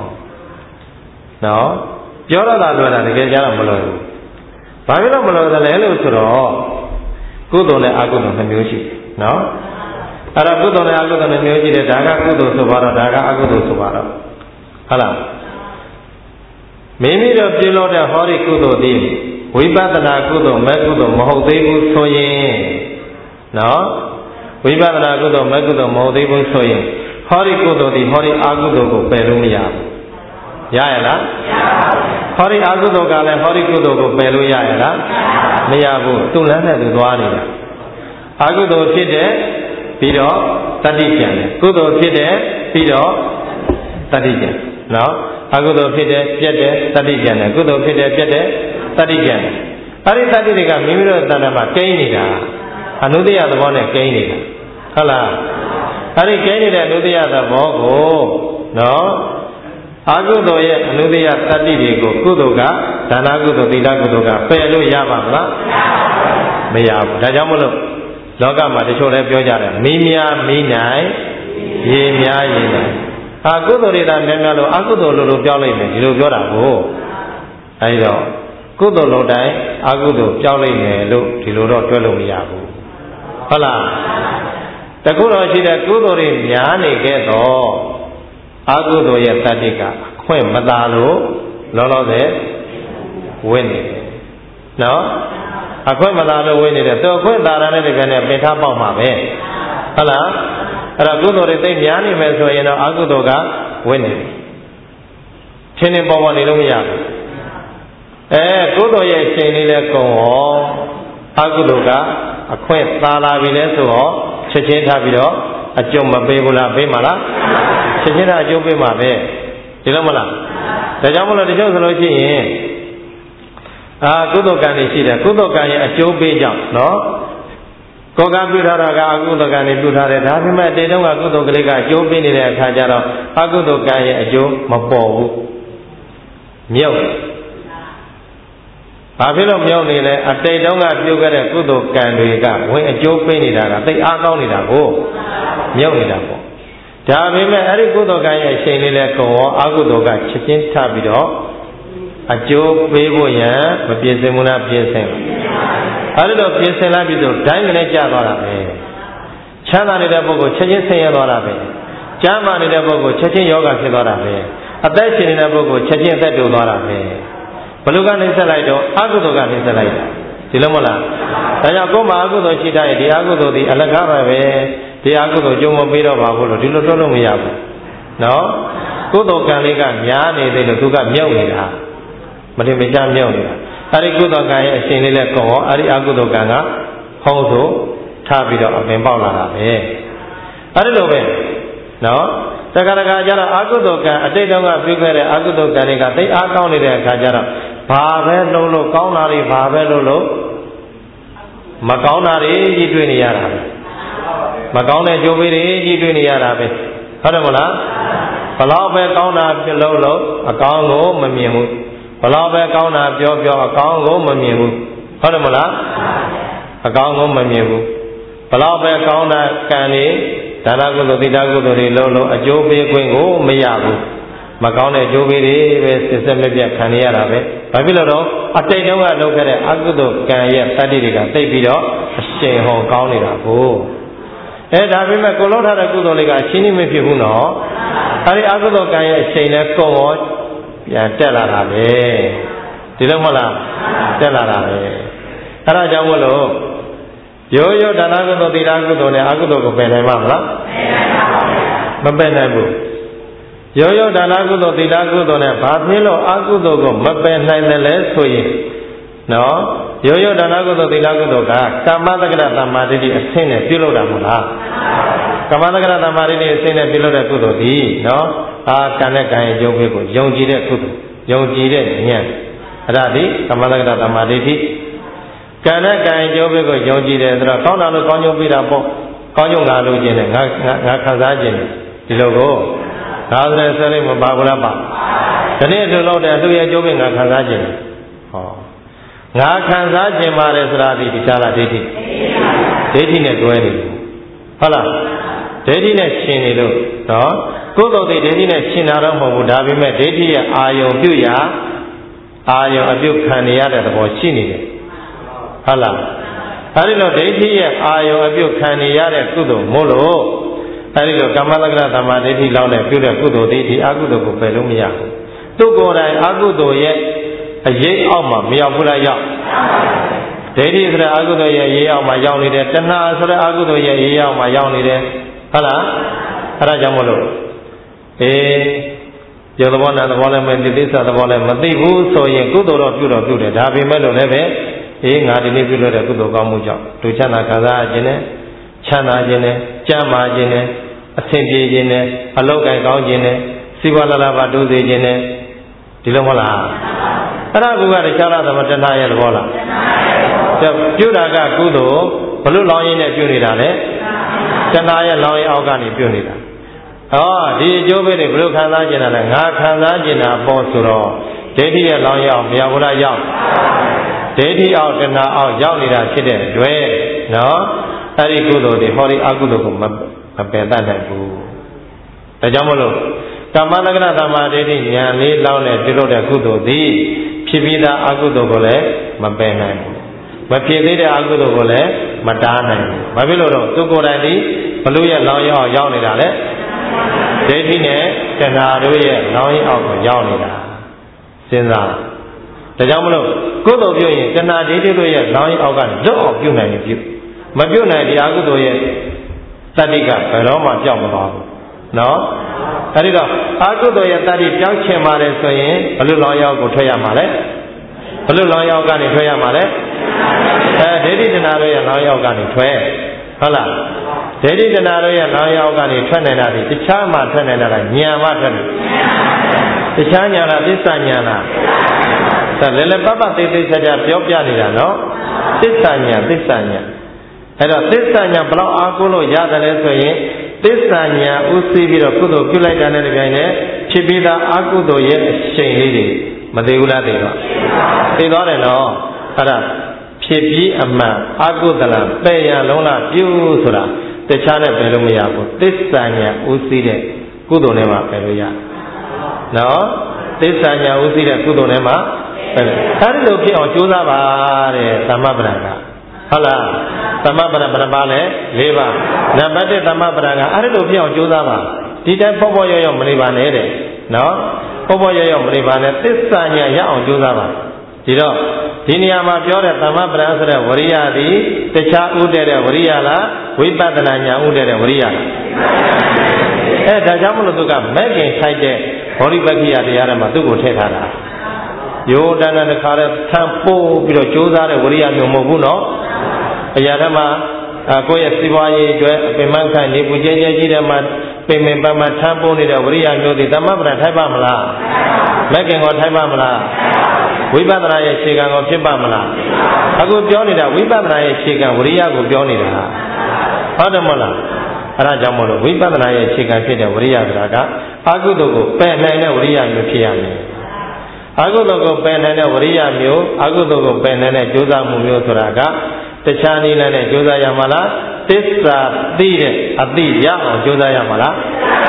ပြောရတာလွယ်တာတကယ်ကြတော့မလွယ်ဘူးဘာဖြစ်လို့မလွယ်သလဲလို့ဆိုတော့ကုသိုလ်နဲ့အကုသိုလ်နှစ်မျိုးရှိတယ်နော်အဲ့တော့ကုသိုလ်နဲ့အကုသိုလ်နှစ်မျိုးရှိတယ်ဒါကကုသိုလ်ဆိုပါတော့ဒါကအကုသိုလ်ဆိုပါတော့ဟုတ်လားမိမိတို့ပြုလို့တဲ့ဟောဒီကုသိုလ်သည်ဝိပဿနာကုသိုလ်မဲ့ကုသိုလ်မဟုတ်သေးဘူးဆိုရင်နော်ဝိပဿနာကုသိုလ်မဲ့ကုသိုလ်မဟုတ်သေးဘူးဆိုရင်ဟောဒီကုသိုလ်သည်ဟောဒီအကုသိုလ်ကိုပယ်လို့မရဘူးရရလားဟောဒီအကုသိုလ်ကလည်းဟောဒီကုသိုလ်ကိုပယ်လို့ရရလားမရဘူးသူ့လမ်းနဲ့သူသွားနေတာအကုသိုလ်ဖြစ်တဲ့ပြီးတော့တတိပြန်တယ်ကုသိုလ်ဖြစ်တဲ့ပြီးတော့တတိပြန်နော်အကုသိုလ်ဖြစ်တဲ့ပြတ်တဲ့တတိပြန်တယ်ကုသိုလ်ဖြစ်တဲ့ပြတ်တဲ့တတိပြန်တယ်အဲ့ဒီတတိတွေကမိမိတို့တဏ္ဍာမှာကိန်းနေတာအနုတ္တယသဘောနဲ့ကိန်းနေတာဟုတ်လားအဲ့ဒီကိန်းနေတဲ့အနုတ္တယသဘောကိုနော်အကုသိုလ်ရဲ့အနုတ္တိယတတ္တိတွေကိုကုသိုလ်ကဒါနကုသိုလ်သီလကုသိုလ်ကပယ်လို့ရပါမလားမရဘူးဒါကြောင့်မလို့လောကမှာတချို့လည်းပြောကြတယ်မီးများမီးနိုင်ရေများရေနိုင်အကုသိုလ်တွေသာများများလို့အကုသိုလ်လို့ပြောလိုက်မယ်ဒီလိုပြောတာကိုအဲဒီတော့ကုသိုလ်လုံးတိုင်းအကုသိုလ်ပြောင်းလိုက်မယ်လို့ဒီလိုတော့တွဲလို့မရဘူးဟုတ်လားတခုတော့ရှိတဲ့ကုသိုလ်တွေများနေခဲ့တော့အကုသိုလ်ရဲ့တတ္တိကအခွင့်မသာလို့လောလောဆယ်ဝင်နေတယ်နော်အခွင့်မသာလို့ဝင်နေတယ်သူအခွင့်သာရတဲ့ကြနဲ့ပင်ထားပေါက်မှာပဲဟုတ်လားအဲ့တော့ကုသိုလ်တွေသိများနေမယ်ဆိုရင်တော့အကုသိုလ်ကဝင်နေတယ်ချင်းချင်းပေါ်ပေါ်နေလို့မရဘူးကုသိုလ်ရဲ့ရှင်လေးလဲကုန်ရောအကုသိုလ်ကအခွင့်သာလာပြီလဲဆိုတော့ချက်ချင်းထားပြီးတော့အကျုံမပေးဘူးလားပေးမှာလားချက်ချင်းထားအကျုံပေးမှာပဲဒီလိုမလားဒါကြောင့်မလို့တချို့ဆိုလို့ရှိရင်ကုသိုလ်ကံတွေရှိတယ်ကုသိုလ်ကံရဲ့အကျိုးပေးကြောင့်နော်ကိုယ်ကပြုထားတာကအကုသိုလ်ကံတွေပြုထားတယ်ဒါပေမဲ့တေတုံးကကုသိုလ်ကလေးကအကျိုးပေးနေတဲ့အခါကျတော့အကုသိုလ်ကံရဲ့အကျိုးမပေါ်ဘူးမြုပ်ဘာဖြစ်လို့မြုပ်နေလဲအတိတ်တုန်းကပြုခဲ့တဲ့ကုသိုလ်ကံတွေကဝင်အကျိုးပေးနေတာကသိအားကောင်းနေတာကိုမြုပ်နေတာပေါ့ဒါပေမဲ့အဲ့ဒီကုသိုလ်ကံရဲ့အချိန်လေးလဲကုန်ရောအကုသိုလ်ကချက်ချင်းထပြီးတော့အကျိုးပေးဖို့ရန်မပြည့်စုံဘူးလားပြည့်စုံအဲ့ဒီတော့ပြည့်စုံလာပြီဆိုဒိုင်းကလေးကျသွားတာပဲချမ်းသာနေတဲ့ပုဂ္ဂိုလ်ချက်ချင်းဆင်းရဲသွားတာပဲကျမ်းမာနေတဲ့ပုဂ္ဂိုလ်ချက်ချင်းယောဂဖြစ်သွားတာပဲအသက်ရှင်နေတဲ့ပုဂ္ဂိုလ်ချက်ချင်းအသက်တိုးသွားတာပဲဘလူကနှိမ့်ဆက်လိုက်တော့အကုသိုလ်ကနှိမ့်ဆက်လိုက်တာဒီလိုမဟုတ်လားဒါကြောင့်ကိုယ်မှာအကုသိုလ်ရှိတဲ့ဒီအကုသိုလ်ဒီအလကားပဲဒီအကုသိုလ်ကြုံမပေးတော့ပါဘူးလို့ဒီလိုတွက်လို့မရဘူးနော်ကုသိုလ်ကံလေးကများနေတယ်လို့သူကမြုပ်နေတာမတင်မချမြုပ်နေတာအဲဒီကုသိုလ်ကံရဲ့အရှင်လေးလည်းကောအဲဒီအကုသိုလ်ကံကဟောဆိုထားပြီးတော့အပင်ပေါက်လာတာပဲအဲဒီလိုပဲနော်တခါတခါကျတော့အကုသိုလ်ကံအတိတ်တုန်းကပြုခဲ့တဲ့အကုသိုလ်ကံတွေကသိအားကောင်းနေတဲ့အခါကျတော့ဘာပဲလုံးလို့ကောင်းတာတွေဘာပဲလို့မကောင်းတာတွေကြီးတွေ့နေရတာပဲမကောင်းတဲ့ကြိုးပေးတွေကြီးတွေ့နေရတာပဲဟုတ်တယ်မလားဘလောက်ပဲကောင်းတာပြုလို့အကောင်းကိုမမြင်ဘူးဘလောက်ပဲကောင်းတာပြောအကောင်းကိုမမြင်ဘူးဟုတ်တယ်မလားအကောင်းကိုမမြင်ဘူးဘလောက်ပဲကောင်းတာကံတွေဒါနကုသိုလ်သီလကုသိုလ်တွေလုံးအကျိုးပေးခွင့်ကိုမရဘူးမကောင်းတဲ့အကျိုးပေးတွေပဲစစ်စစ်မပြတ်ခံရတာပဲဘာဖြစ်လို့တော့အတိတ်တုန်းကလုပ်ခဲ့တဲ့အကုသိုလ်ကံရဲ့တတ္တိတွေကသိပြီးတော့အရှိန်ဟောကောင်းနေတာကိုဒါပေမဲ့ကိုလုံးထားတဲ့ကုသိုလ်လေးကအချင်းချင်းမဖြစ်ဘူးနော်အဲဒီအကုသိုလ်ကံရဲ့အရှိန်နဲ့ကုန်ရောပြန်တက်လာတာပဲဒီလိုမဟုတ်လားတက်လာတာပဲအဲဒါကြောင့်မလို့ရိုးရိုးဒါနကုသိုလ်သီလကုသိုလ်နဲ့အကုသိုလ်ကိုပယ်နိုင်မှာမလားမပယ်နိုင်ဘူးရိုးရိုးဒါနကုသိုလ်သီလကုသိုလ်နဲ့ဘာဖြစ်လို့အကုသိုလ်ကိုမပယ်နိုင်တယ်လဲဆိုရင်နော်ရိုးရိုးဒါနကုသိုလ်သီလကုသိုလ်ကကမ္မတက္ကရသမ္မာဒိဋ္ဌိအဆင့်နဲ့ပြုလုပ်တာမဟုတ်လားကမ္မတက္ကရသမ္မာဒိဋ္ဌိအဆင့်နဲ့ပြုလုပ်တဲ့ကုသိုလ်ဒီနော်ကံနဲ့ကံရဲ့ကျိုးပေးကိုယုံကြည်တဲ့ကုသိုလ်ယုံကြည်တဲ့ဉာဏ်အဲ့ဒါဒီကမ္မတက္ကရသမ္မာဒိဋ္ဌိကံနဲ့ကံရဲ့ကျိုးပေးကိုယုံကြည်တယ်ဆိုတော့ကောင်းတာလို့ကောင်းကျိုးပေးတာပေါ့ကောင်းကျိုးငါလို့ခြင်းနဲ့ငါခံစားခြင်းဒီလိုကိုဒါဆိုရင်ဆက်လိုက်မပါဘူးလားပါဒီနေ့တို့လို့တဲ့သူရဲ့ကျိုးပေးငါခံစားခြင်းဟောငါခံစားခြင်းပါတယ်ဆိုတာဒီတရားလားဒိဋ္ဌိဒိဋ္ဌိနဲ့တွဲနေဟုတ်လားဒိဋ္ဌိနဲ့ရှင်နေလို့နော်ကိုယ်တော်ဒိဋ္ဌိနဲ့ရှင်တာတော့မဟုတ်ဘူးဒါပေမဲ့ဒိဋ္ဌိရဲ့အာယုံပြုရာအာယုံအပြုခံနေရတဲ့သဘောရှိနေတယ်ဟုတ်လားအဲဒီလိုဒိဋ္ဌိရဲ့အာယုံအပြုခံနေရတဲ့ကုသိုလ်မို့လို့အဲဒီလိုကမ္မတက္ကရသမ္မာဒိဋ္ဌိလောက်နဲ့ပြုတဲ့ကုသိုလ်ဒီအကုသိုလ်ကိုပယ်လို့မရဘူးသူကိုယ်တိုင်အကုသိုလ်ရဲ့အရေးအောက်မှာမရောက်ဘူးလားရောက်ဒိဋ္ဌိဆိုတဲ့အကုသိုလ်ရဲ့ရေးအောက်မှာရောက်နေတယ်တဏှာဆိုတဲ့အကုသိုလ်ရဲ့ရေးအောက်မှာရောက်နေတယ်ဟုတ်လားအဲဒါကြောင့်မလို့ယောသဘောနာသဘောလည်းမသိသစ္စာသဘောလည်းမသိဘူးဆိုရင်ကုသိုလ်တော့ပြုတယ်ဒါပေမဲ့လို့လည်းပဲငါဒီနေ့ပြုလို့တဲ့ကုသိုလ်ကောင်းမှုကြောင့်ဒုချမ်းသာခံစားခြင်းနဲ့ချမ်းသာခြင်းနဲ့ကြမ်းမာခြင်းနဲ့အဆင်ပြေခြင်းနဲ့အလောက်ကိုင်ကောင်းခြင်းနဲ့စိဝါလာပါတိုးစေခြင်းနဲ့ဒီလိုမဟုတ်လားအဲ့ဒါကတခြားလားသမတဏှာရဲ့သဘောလားပြုတာကကုသိုလ်ဘလို့လောင်းရင်းနဲ့ပြုနေတာလဲတဏှာရဲ့လောင်းရင်းအောက်ကနေပြုနေတာဒီအကျိုးပဲတွေဘယ်လိုခံစားကျင်တာလဲငါခံစားကျင်တာပေါ့ဆိုတော့ဒိဋ္ဌိရဲ့လောင်းရောက်မရောက်ဘူးလားရောက်ဒိဋ္ဌိအောင်တဏှာအောင်ရောက်နေတာဖြစ်တဲ့တွေ့နော်အဲ့ဒီကုသိုလ်တွေဟောဒီအကုသိုလ်ကိုမပယ်တတ်နိုင်ဘူးဒါကြောင့်မလို့ကမ္မတက္ကနာသမ္မာဒိဋ္ဌိဉာဏ်လေးလောင်းနဲ့ပြုလုပ်တဲ့ကုသိုလ်သည်ဖြစ်ပြီးသားအကုသိုလ်ကိုလည်းမပယ်နိုင်ဘူးမဖြစ်သေးတဲ့အကုသိုလ်ကိုလည်းမတားနိုင်ဘူးဘာဖြစ်လို့တော့သူကိုယ်တိုင်ဒီဘလို့ရဲ့လောင်းရောက်ရောက်နေတာလေဒိဋ္ဌိနဲ့တဏှာတို့ရဲ့လောင်းရင်အောက်ကိုရောက်နေတာစဉ်းစားဒါကြောင့်မလို့ကုသိုလ်ပြုရင်တဏှာဒိဋ္ဌိတို့ရဲ့လောင်းရင်အောက်ကလွတ်အောင်ပြုနိုင်ရင်ပြုမပြုနိုင်ဒီအကုသိုလ်ရဲ့တတ္တိကဘယ်တော့မှပြောင်းမသွားဘူးနော်အဲဒီတော့အကုသိုလ်ရဲ့တတ္တိပြောင်းချင်ပါတယ်ဆိုရင်ဘလို့လောင်းရောက်ကိုထွက်ရမှာလဲဘလို့လောင်းရောက်ကနေထွက်ရမှာလဲဒိဋ္ဌိတဏှာတို့ရဲ့လောင်းရောက်ကနေထွက်ဟုတ်လားဒိဋ္ဌိတဏှာတို့ရဲ့လောင်းရောက်ကနေထွက်နိုင်တာဒီတခြားမှထွက်နိုင်တာကဉာဏ်မှထွက်တယ်တခြားဉာဏ်လားသစ္စာဉာဏ်လားဒါလည်းလည်းပပသေးသေးချာချာပြောပြနေတာနော်သစ္စာဉာဏ်အဲ့တော့သစ္စာဉာဏ်ဘလောက်အားကိုးလို့ရတယ်လဲဆိုရင်သစ္စာဉာဏ်ဥသိပြီးတော့ကုသိုလ်ပြုလိုက်တာနဲ့တပြိုင်တည်းဖြစ်ပြီးသားအကုသိုလ်ရဲ့အရှိန်လေးတွေမသေးဘူးလားသိတော့သိသွားတယ်နော်အဲ့ဒါဖြစ်ပြီးအမှန်အကုသလပယ်ရလုံးလားပြုဆိုတာတခြားနဲ့ပယ်လို့မရဘူးသစ္စာဉာဏ်ဥသိတဲ့ကုသိုလ်နဲ့မှပယ်လို့ရနော်သစ္စာဉာဏ်ဥသိတဲ့ကုသိုလ်နဲ့မှပယ်လို့အဲဒီလိုဖြစ်အောင်ကြိုးစားပါတဲ့သမ္မပဒံကဟုတ်လားသမ္မပဒံဘယ်နှပါလဲ၄ပါးနံပါတ်1သမ္မပဒံကအဲဒီလိုဖြစ်အောင်ကြိုးစားပါဒီတိုင်းပေါ့ပေါ့ရော့မနေပါနဲ့တဲ့နော်ပေါ့ပေါ့ရော့မနေပါနဲ့သစ္စာဉာဏ်ရအောင်ကြိုးစားပါဒီတော့ဒီနေရာမှာပြောတဲ့သမ္မပဒံဆိုတဲ့ဝရိယသည်တခြားဥတည်တဲ့ဝရိယလားဝိပဿနာဉာဏ်ဥတည်တဲ့ဝရိယလားဒါကြောင့်မလို့သူကမဲ့ခင်ထိုက်တဲ့ဘောဓိပက္ခိယတရားတွေမှာသူ့ကိုထည့်ထားတာယောတဏတခါတဲ့ထံပို့ပြီးတော့ကြိုးစားတဲ့ဝရိယမျိုးမဟုတ်ဘူးနော်အရာဓမ္မကိုယ့်ရဲ့စီးပွားရေးအတွက်အပင်မခံနေပူကျဲကျဲကြီးတဲ့မှာပင်ပင်ပန်းပန်းထံပို့နေတဲ့ဝရိယမျိုးတွေသမ္မပဒံထိုက်ပါမလားမဲ့ခင်ကိုထိုက်ပါမလားဝိပဿနာရဲ့ခြေခံကိုဖြစ်ပါမလားအခုပြောနေတာဝိပဿနာရဲ့ခြေခံဝရိယကိုပြောနေတာဟုတ်တယ်မဟုတ်လားအဲဒါကြောင့်မလို့ဝိပဿနာရဲ့ခြေခံဖြစ်တဲ့ဝရိယဆိုတာကအကုသိုလ်ကိုပယ်နိုင်တဲ့ဝရိယမျိုးဖြစ်ရမယ်အကုသိုလ်ကိုပယ်နိုင်တဲ့ဝရိယမျိုးအကုသိုလ်ကိုပယ်နိုင်တဲ့ကြိုးစားမှုမျိုးဆိုတာကတခြားနည်းနဲ့ကြိုးစားရမှာလားသစ္စာသိတဲ့အသိရအောင်ကြိုးစားရမှာလား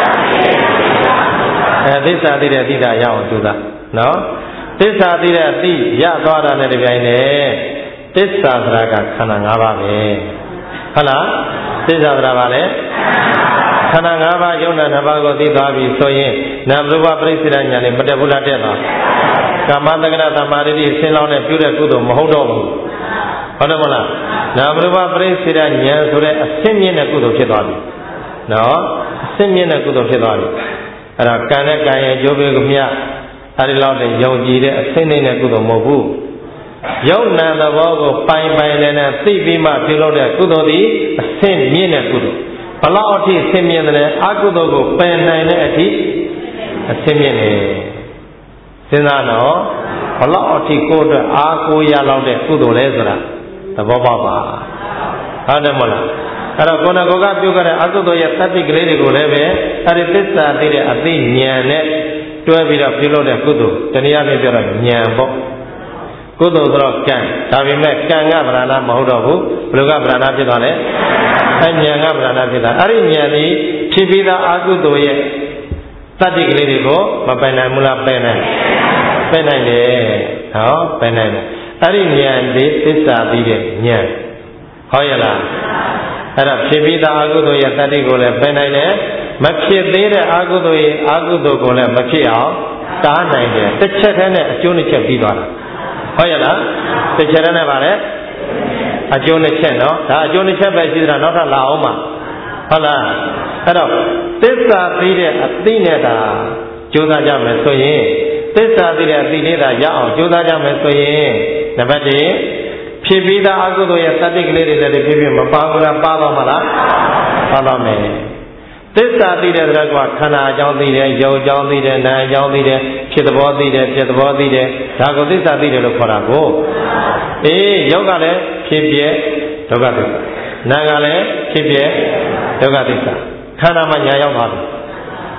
သစ္စာသိတဲ့အသိဓာတ်ရအောင်ကြိုးစားနော်သစ္စာသိတဲ့အသိရသွားတာနဲ့တပြိုင်တည်းသစ္စာဆိုတာကခန္ဓာ၅ပါးပဲဟုတ်လားသစ္စာဆိုတာကလည်းခန္ဓာ၅ပါးယုံနာ၅ပါးကိုသိသွားပြီဆိုရင်နာမရူပပရိစ္ဆေဒဉာဏ်နဲ့မတက်ဘူးလားတက်ပါကာမတက္ကနာသမ္မာဒိဋ္ဌိဆင်းလောင်းနဲ့ပြုတဲ့ကုသိုလ်မဟုတ်တော့ဘူးဟုတ်တယ်မလားနာမရူပပရိစ္ဆေဒဉာဏ်ဆိုတဲ့အစင်းမြင့်တဲ့ကုသိုလ်ဖြစ်သွားပြီနော်အစင်းမြင့်တဲ့ကုသိုလ်ဖြစ်သွားပြီအဲ့ဒါကံနဲ့ကံရဲ့ကျိုးပေးကိုမြတ်အဲဒီလောက်နဲ့ယုံကြည်တဲ့အစင်းနေတဲ့ကုသိုလ်မဟုတ်ဘူးယုံနာသဘောကိုပိုင်ပိုင်နဲ့သိပြီးမှပြုလုပ်တဲ့ကုသိုလ်သည်အစင်းမြင့်တဲ့ကုသိုလ်ဘလောက်အထိဆင်းမြင့်တယ်အကုသိုလ်ကိုပယ်နိုင်တဲ့အထိအဆင်းမြင့်တယ်စဉ်းစားတော့ဘလောက်အထိကိုယ်အတွက်အားကိုးရလောက်တဲ့ကုသိုလ်လဲဆိုတာသဘောပေါက်ပါဟုတ်တယ်မဟုတ်လားအဲ့တော့ကိုယ်ကပြုခဲ့တဲ့အကုသိုလ်ရဲ့တတ္တိကလေးတွေကိုလည်းပဲအဲဒီသစ္စာသိတဲ့အသိဉာဏ်နဲ့တွဲပြီးတော့ပြုလုပ်တဲ့ကုသိုလ်တနည်းအားဖြင့်ပြောတော့ဉာဏ်ပေါ့ကုသိုလ်ဆိုတော့ကံဒါပေမဲ့ကံကဗရဏမဟုတ်တော့ဘူးဘယ်လိုကဗရဏဖြစ်သွားလဲအဉာဏ်ကဗရဏဖြစ်တာအဲ့ဒီဉာဏ်ကြီးဖြစ်ပြီးသားအကုသိုလ်ရဲ့တတ္တိကလေးတွေကိုမပယ်နိုင်ဘူးလားပယ်နိုင်တယ်ဟောပယ်နိုင်တယ်အဲ့ဒီဉာဏ်ဒီသစ္စာပြီးတဲ့ဉာဏ်ဟုတ်ရဲ့လားအဲ့တော့ဖြစ်ပြီးသားအကုသိုလ်ရဲ့တတ္တိကိုလည်းပယ်နိုင်တယ်မဖြစ်သေးတဲ့အကုသိုလ်ရဲ့အကုသိုလ်ကိုလည်းမဖြစ်အောင်တားနိုင်တယ်တစ်ချက်တည်းနဲ့အကျိုးနှစ်ချက်ပြီးသွားတာဟုတ်ရဲ့လားတစ်ချက်တည်းနဲ့ပါလေအကျိုးနှစ်ချက်နော်ဒါအကျိုးနှစ်ချက်ပဲရှိသလားနောက်ထပ်လာအောင်ပါဟုတ်လားအဲ့တော့သစ္စာသိတဲ့အသိနဲ့တာကြိုးစားကြမယ်ဆိုရင်သစ္စာသိတဲ့အသိနဲ့တာရအောင်ကြိုးစားကြမယ်ဆိုရင်နံပါတ်1ဖြစ်ပြီးသားအကုသိုလ်ရဲ့တတ္တိကလေးတွေလည်းဖြစ်ဖြစ်မပါဘူးလားပါတော့မလားပါတော့မယ်သစ္စာသိတဲ့သရကခန္ဓာအကြောင်းသိတယ်ရုပ်အကြောင်းသိတယ်နာမ်အကြောင်းသိတယ်ဖြစ်သဘောသိတယ်ဖြစ်သဘောသိတယ်ဒါကိုသစ္စာသိတယ်လို့ခေါ်တာကိုရုပ်ကလည်းဖြစ်ပြဒုက္ခသစ္စာနာမ်ကလည်းဖြစ်ပြဒုက္ခသစ္စာခန္ဓာမှာညာရောက်သွားပြီ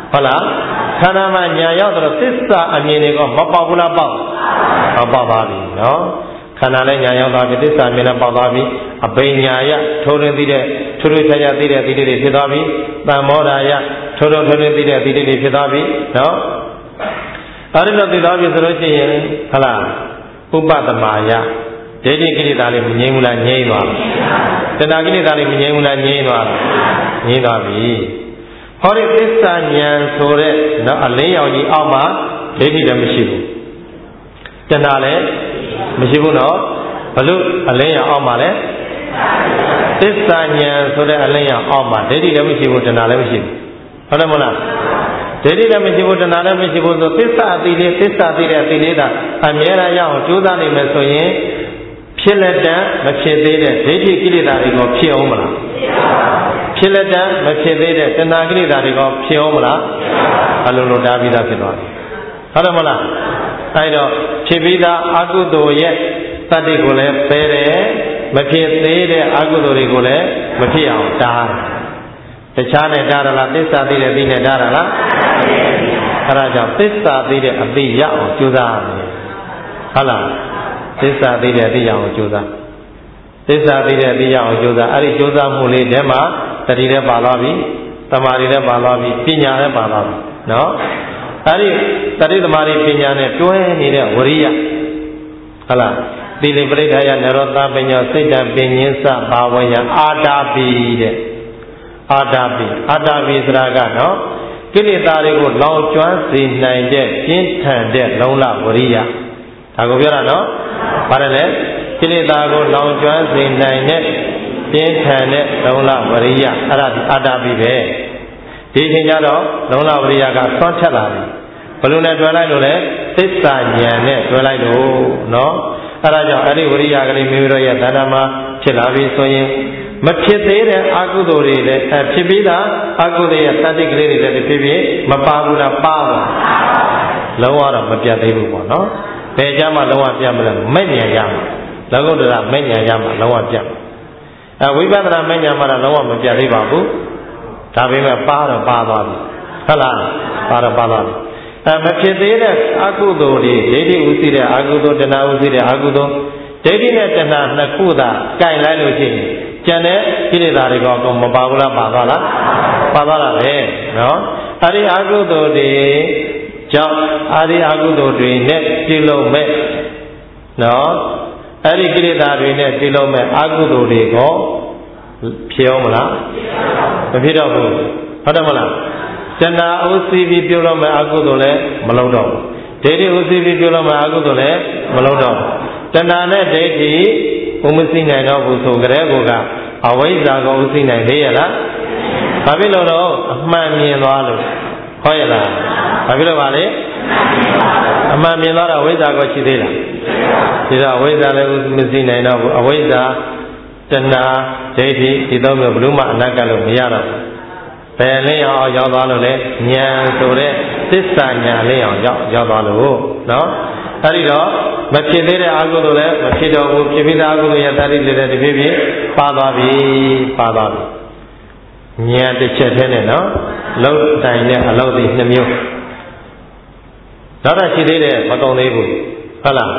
ဟုတ်လားခန္ဓာမှာညာရောက်တော့သစ္စာအမြင်တွေကမပေါက်ဘူးလားပေါက်ပေါက်ပါပြီနော်ခန္ဓာလည်းညာရောက်သွားပြီသစ္စာမြင်လည်းပေါက်သွားပြီအဘိညာယထိုးရင်းသိတဲ့ထိုးထိုးခြားခြားသိတဲ့သိတွေဖြစ်သွားပြီတမ္မောဓာယထိုးထိုးထိုးရင်းသိတဲ့သိတွေဖြစ်သွားပြီနော်အဲ့ဒီလိုသိသွားပြီဆိုလို့ရှိရင်ဟုတ်လားဥပဒမာယဒိဋ္ဌိကိလေသာလေးမငြိမ်းဘူးလားငြိမ်းသွားပြီတဏှာကိလေသာလေးမငြိမ်းဘူးလားငြိမ်းသွားပြီငြိမ်းသွားပြီဟောဒီသစ္စာဉာဏ်ဆိုတဲ့နော်အလင်းရောင်ကြီးအောက်မှာဒိဋ္ဌိလည်းမရှိဘူးတဏှာလည်းမရှိဘူးနော်ဘလို့အလင်းရောင်အောက်မှာလဲသစ္စာဉာဏ်ဆိုတဲ့အလင်းရောင်အောက်မှာဒိဋ္ဌိလည်းမရှိဘူးတဏှာလည်းမရှိဘူးဟုတ်တယ်မလားဒိဋ္ဌိလည်းမရှိဘူးတဏှာလည်းမရှိဘူးဆိုသစ္စာအတိလေးသစ္စာသိတဲ့အတိလေးသာအမြဲတမ်းရအောင်ကြိုးစားနေမယ်ဆိုရင်ဖြစ်လက်တန်မဖြစ်သေးတဲ့ဒိဋ္ဌိကိလေသာတွေကိုဖြစ်အောင်မလားဖြစ်လက်တန်မဖြစ်သေးတဲ့တဏှာကိလေသာတွေကိုဖြစ်အောင်မလားအလိုလိုတားပြီးသားဖြစ်သွားတယ်ဟုတ်တယ်မလားအဲဒါဖြစ်ပြီးသားအကုသိုလ်ရဲ့တတ္တိကိုလည်းပယ်တယ်မဖြစ်သေးတဲ့အကုသိုလ်တွေကိုလည်းမဖြစ်အောင်တားတယ်တခြားနဲ့တားရလားသစ္စာသိတဲ့သိနဲ့တားရလားအဲဒါကြောင့်သစ္စာသိတဲ့အသိရအောင်ကြိုးစားရမယ်ဟုတ်လားသစ္စာသိတဲ့အသိရအောင်ကြိုးစားသစ္စာသိတဲ့အသိရအောင်ကြိုးစားအဲ့ဒီကြိုးစားမှုလေးထဲမှာတတိလည်းပါသွားပြီသမာဓိလည်းပါသွားပြီပညာလည်းပါသွားပြီနော်အဲ့ဒီတတိသမာဓိပညာနဲ့တွဲနေတဲ့ဝရိယဟုတ်လားသီလပရိဒါယနရောသပညာစိတ်တပင်ညင်းစဘာဝယအာတာပိတဲ့အာတာပိဆိုတာကနော်ကိလေသာတွေကိုလောင်ကျွမ်းစေနိုင်တဲ့ပြင်းထန်တဲ့လုံလဝရိယဒါကိုပြောတာနော်ဘာလဲလဲကိလေသာကိုလောင်ကျွမ်းစေနိုင်တဲ့ပြင်းထန်တဲ့လုံလဝရိယအဲ့ဒါဒီအာတာပိပဲဒီအချိန်ကျတော့လုံလဝရိယကဆွမ်းထက်လာပြီဘယ်လိုနဲ့တွဲလိုက်လို့လဲသစ္စာဉာဏ်နဲ့တွဲလိုက်လို့နော်အဲ့ဒါကြောင့်အဲ့ဒီဝရိယကလေးမိမိတို့ရဲ့တဏ္ဍာမှာဖြစ်လာပြီဆိုရင်မဖြစ်သေးတဲ့အကုသိုလ်တွေလည်းဖြစ်ပြီးသားအကုသိုလ်ရဲ့တတ္တိကလေးတွေလည်းဖြစ်ဖြစ်မပါဘူးလားပါပါလုံးဝတော့မပြတ်သေးဘူးပေါ့နော်ဘယ်ကြမှာလုံးဝပြတ်မလဲမဲ့ဉာဏ်ရမှာလောကုတ္တရမဲ့ဉာဏ်ရမှာလုံးဝပြတ်ဝိပဿနာမဲ့ဉာဏ်မှာတော့လုံးဝမပြတ်သေးပါဘူးဒါပေမဲ့ပါတော့ပါသွားပြီဟုတ်လားပါတော့ပါသွားပြီမဖြစ်သေးတဲ့အကုသိုလ်တွေဒိဋ္ဌိဥသိတဲ့အကုသိုလ်တဏှာဥသိတဲ့အကုသိုလ်ဒိဋ္ဌိနဲ့တဏှာနှစ်ခုသာကြိုင်လိုက်လို့ရှိရင်ကျန်တဲ့ကိလေသာတွေကတော့မပါဘူးလားပါသွားလားပါသွားတာပဲနော်အဲ့ဒီအကုသိုလ်တွေကြောင့်အဲ့ဒီအကုသိုလ်တွေနဲ့ပြုလုပ်မဲ့နော်အဲ့ဒီကိလေသာတွေနဲ့ပြုလုပ်မဲ့အကုသိုလ်တွေကိုဖြစ်အောင်မလားမဖြစ်တော့ဘူးဟုတ်တယ်မလားတဏှာဥသိပြီးပြုလုပ်မဲ့အကုသိုလ်လည်းမလုပ်တော့ဘူးဒိဋ္ဌိဥသိပြီးပြုလုပ်မဲ့အကုသိုလ်လည်းမလုပ်တော့ဘူးတဏှာနဲ့ဒိဋ္ဌိဘုမသိနိုင်တော့ဘူးဆိုကြတဲ့ကောကအဝိဇ္ဇာကိုဥသိနိုင်သေးရလားဘာဖြစ်လို့တော့အမှန်မြင်သွားလို့ဟုတ်ရဲ့လားဘာဖြစ်လို့ပါလဲအမှန်မြင်သွားတော့အဝိဇ္ဇာကိုရှိသေးလားဒီတော့အဝိဇ္ဇာလည်းမသိနိုင်တော့ဘူးအဝိဇ္ဇာတဏှာဒိဋ္ဌိဒီသုံးမျိုးဘယ်လို့မှအနက်ကလို့မရတော့ဘူးဘယ်လင်းအောင်ရောက်သွားလို့လဲဉာဏ်ဆိုတဲ့သစ္စာဉာဏ်လင်းအောင်ရောက်သွားလို့နော်အဲ့ဒီတော့မဖြစ်သေးတဲ့အကုသိုလ်လည်းမဖြစ်တော့ဘူးဖြစ်ပြီးသားအကုသိုလ်ရဲ့တတိလေးတဲ့တဖြည်းဖြည်းပါသွားပြီဉာဏ်တစ်ချက်တည်းနဲ့နော်လုံးတိုင်တဲ့အလုပ်တွေ2မျိုးနောက်တော့ရှိသေးတယ်မကုန်သေးဘူးဟုတ်လား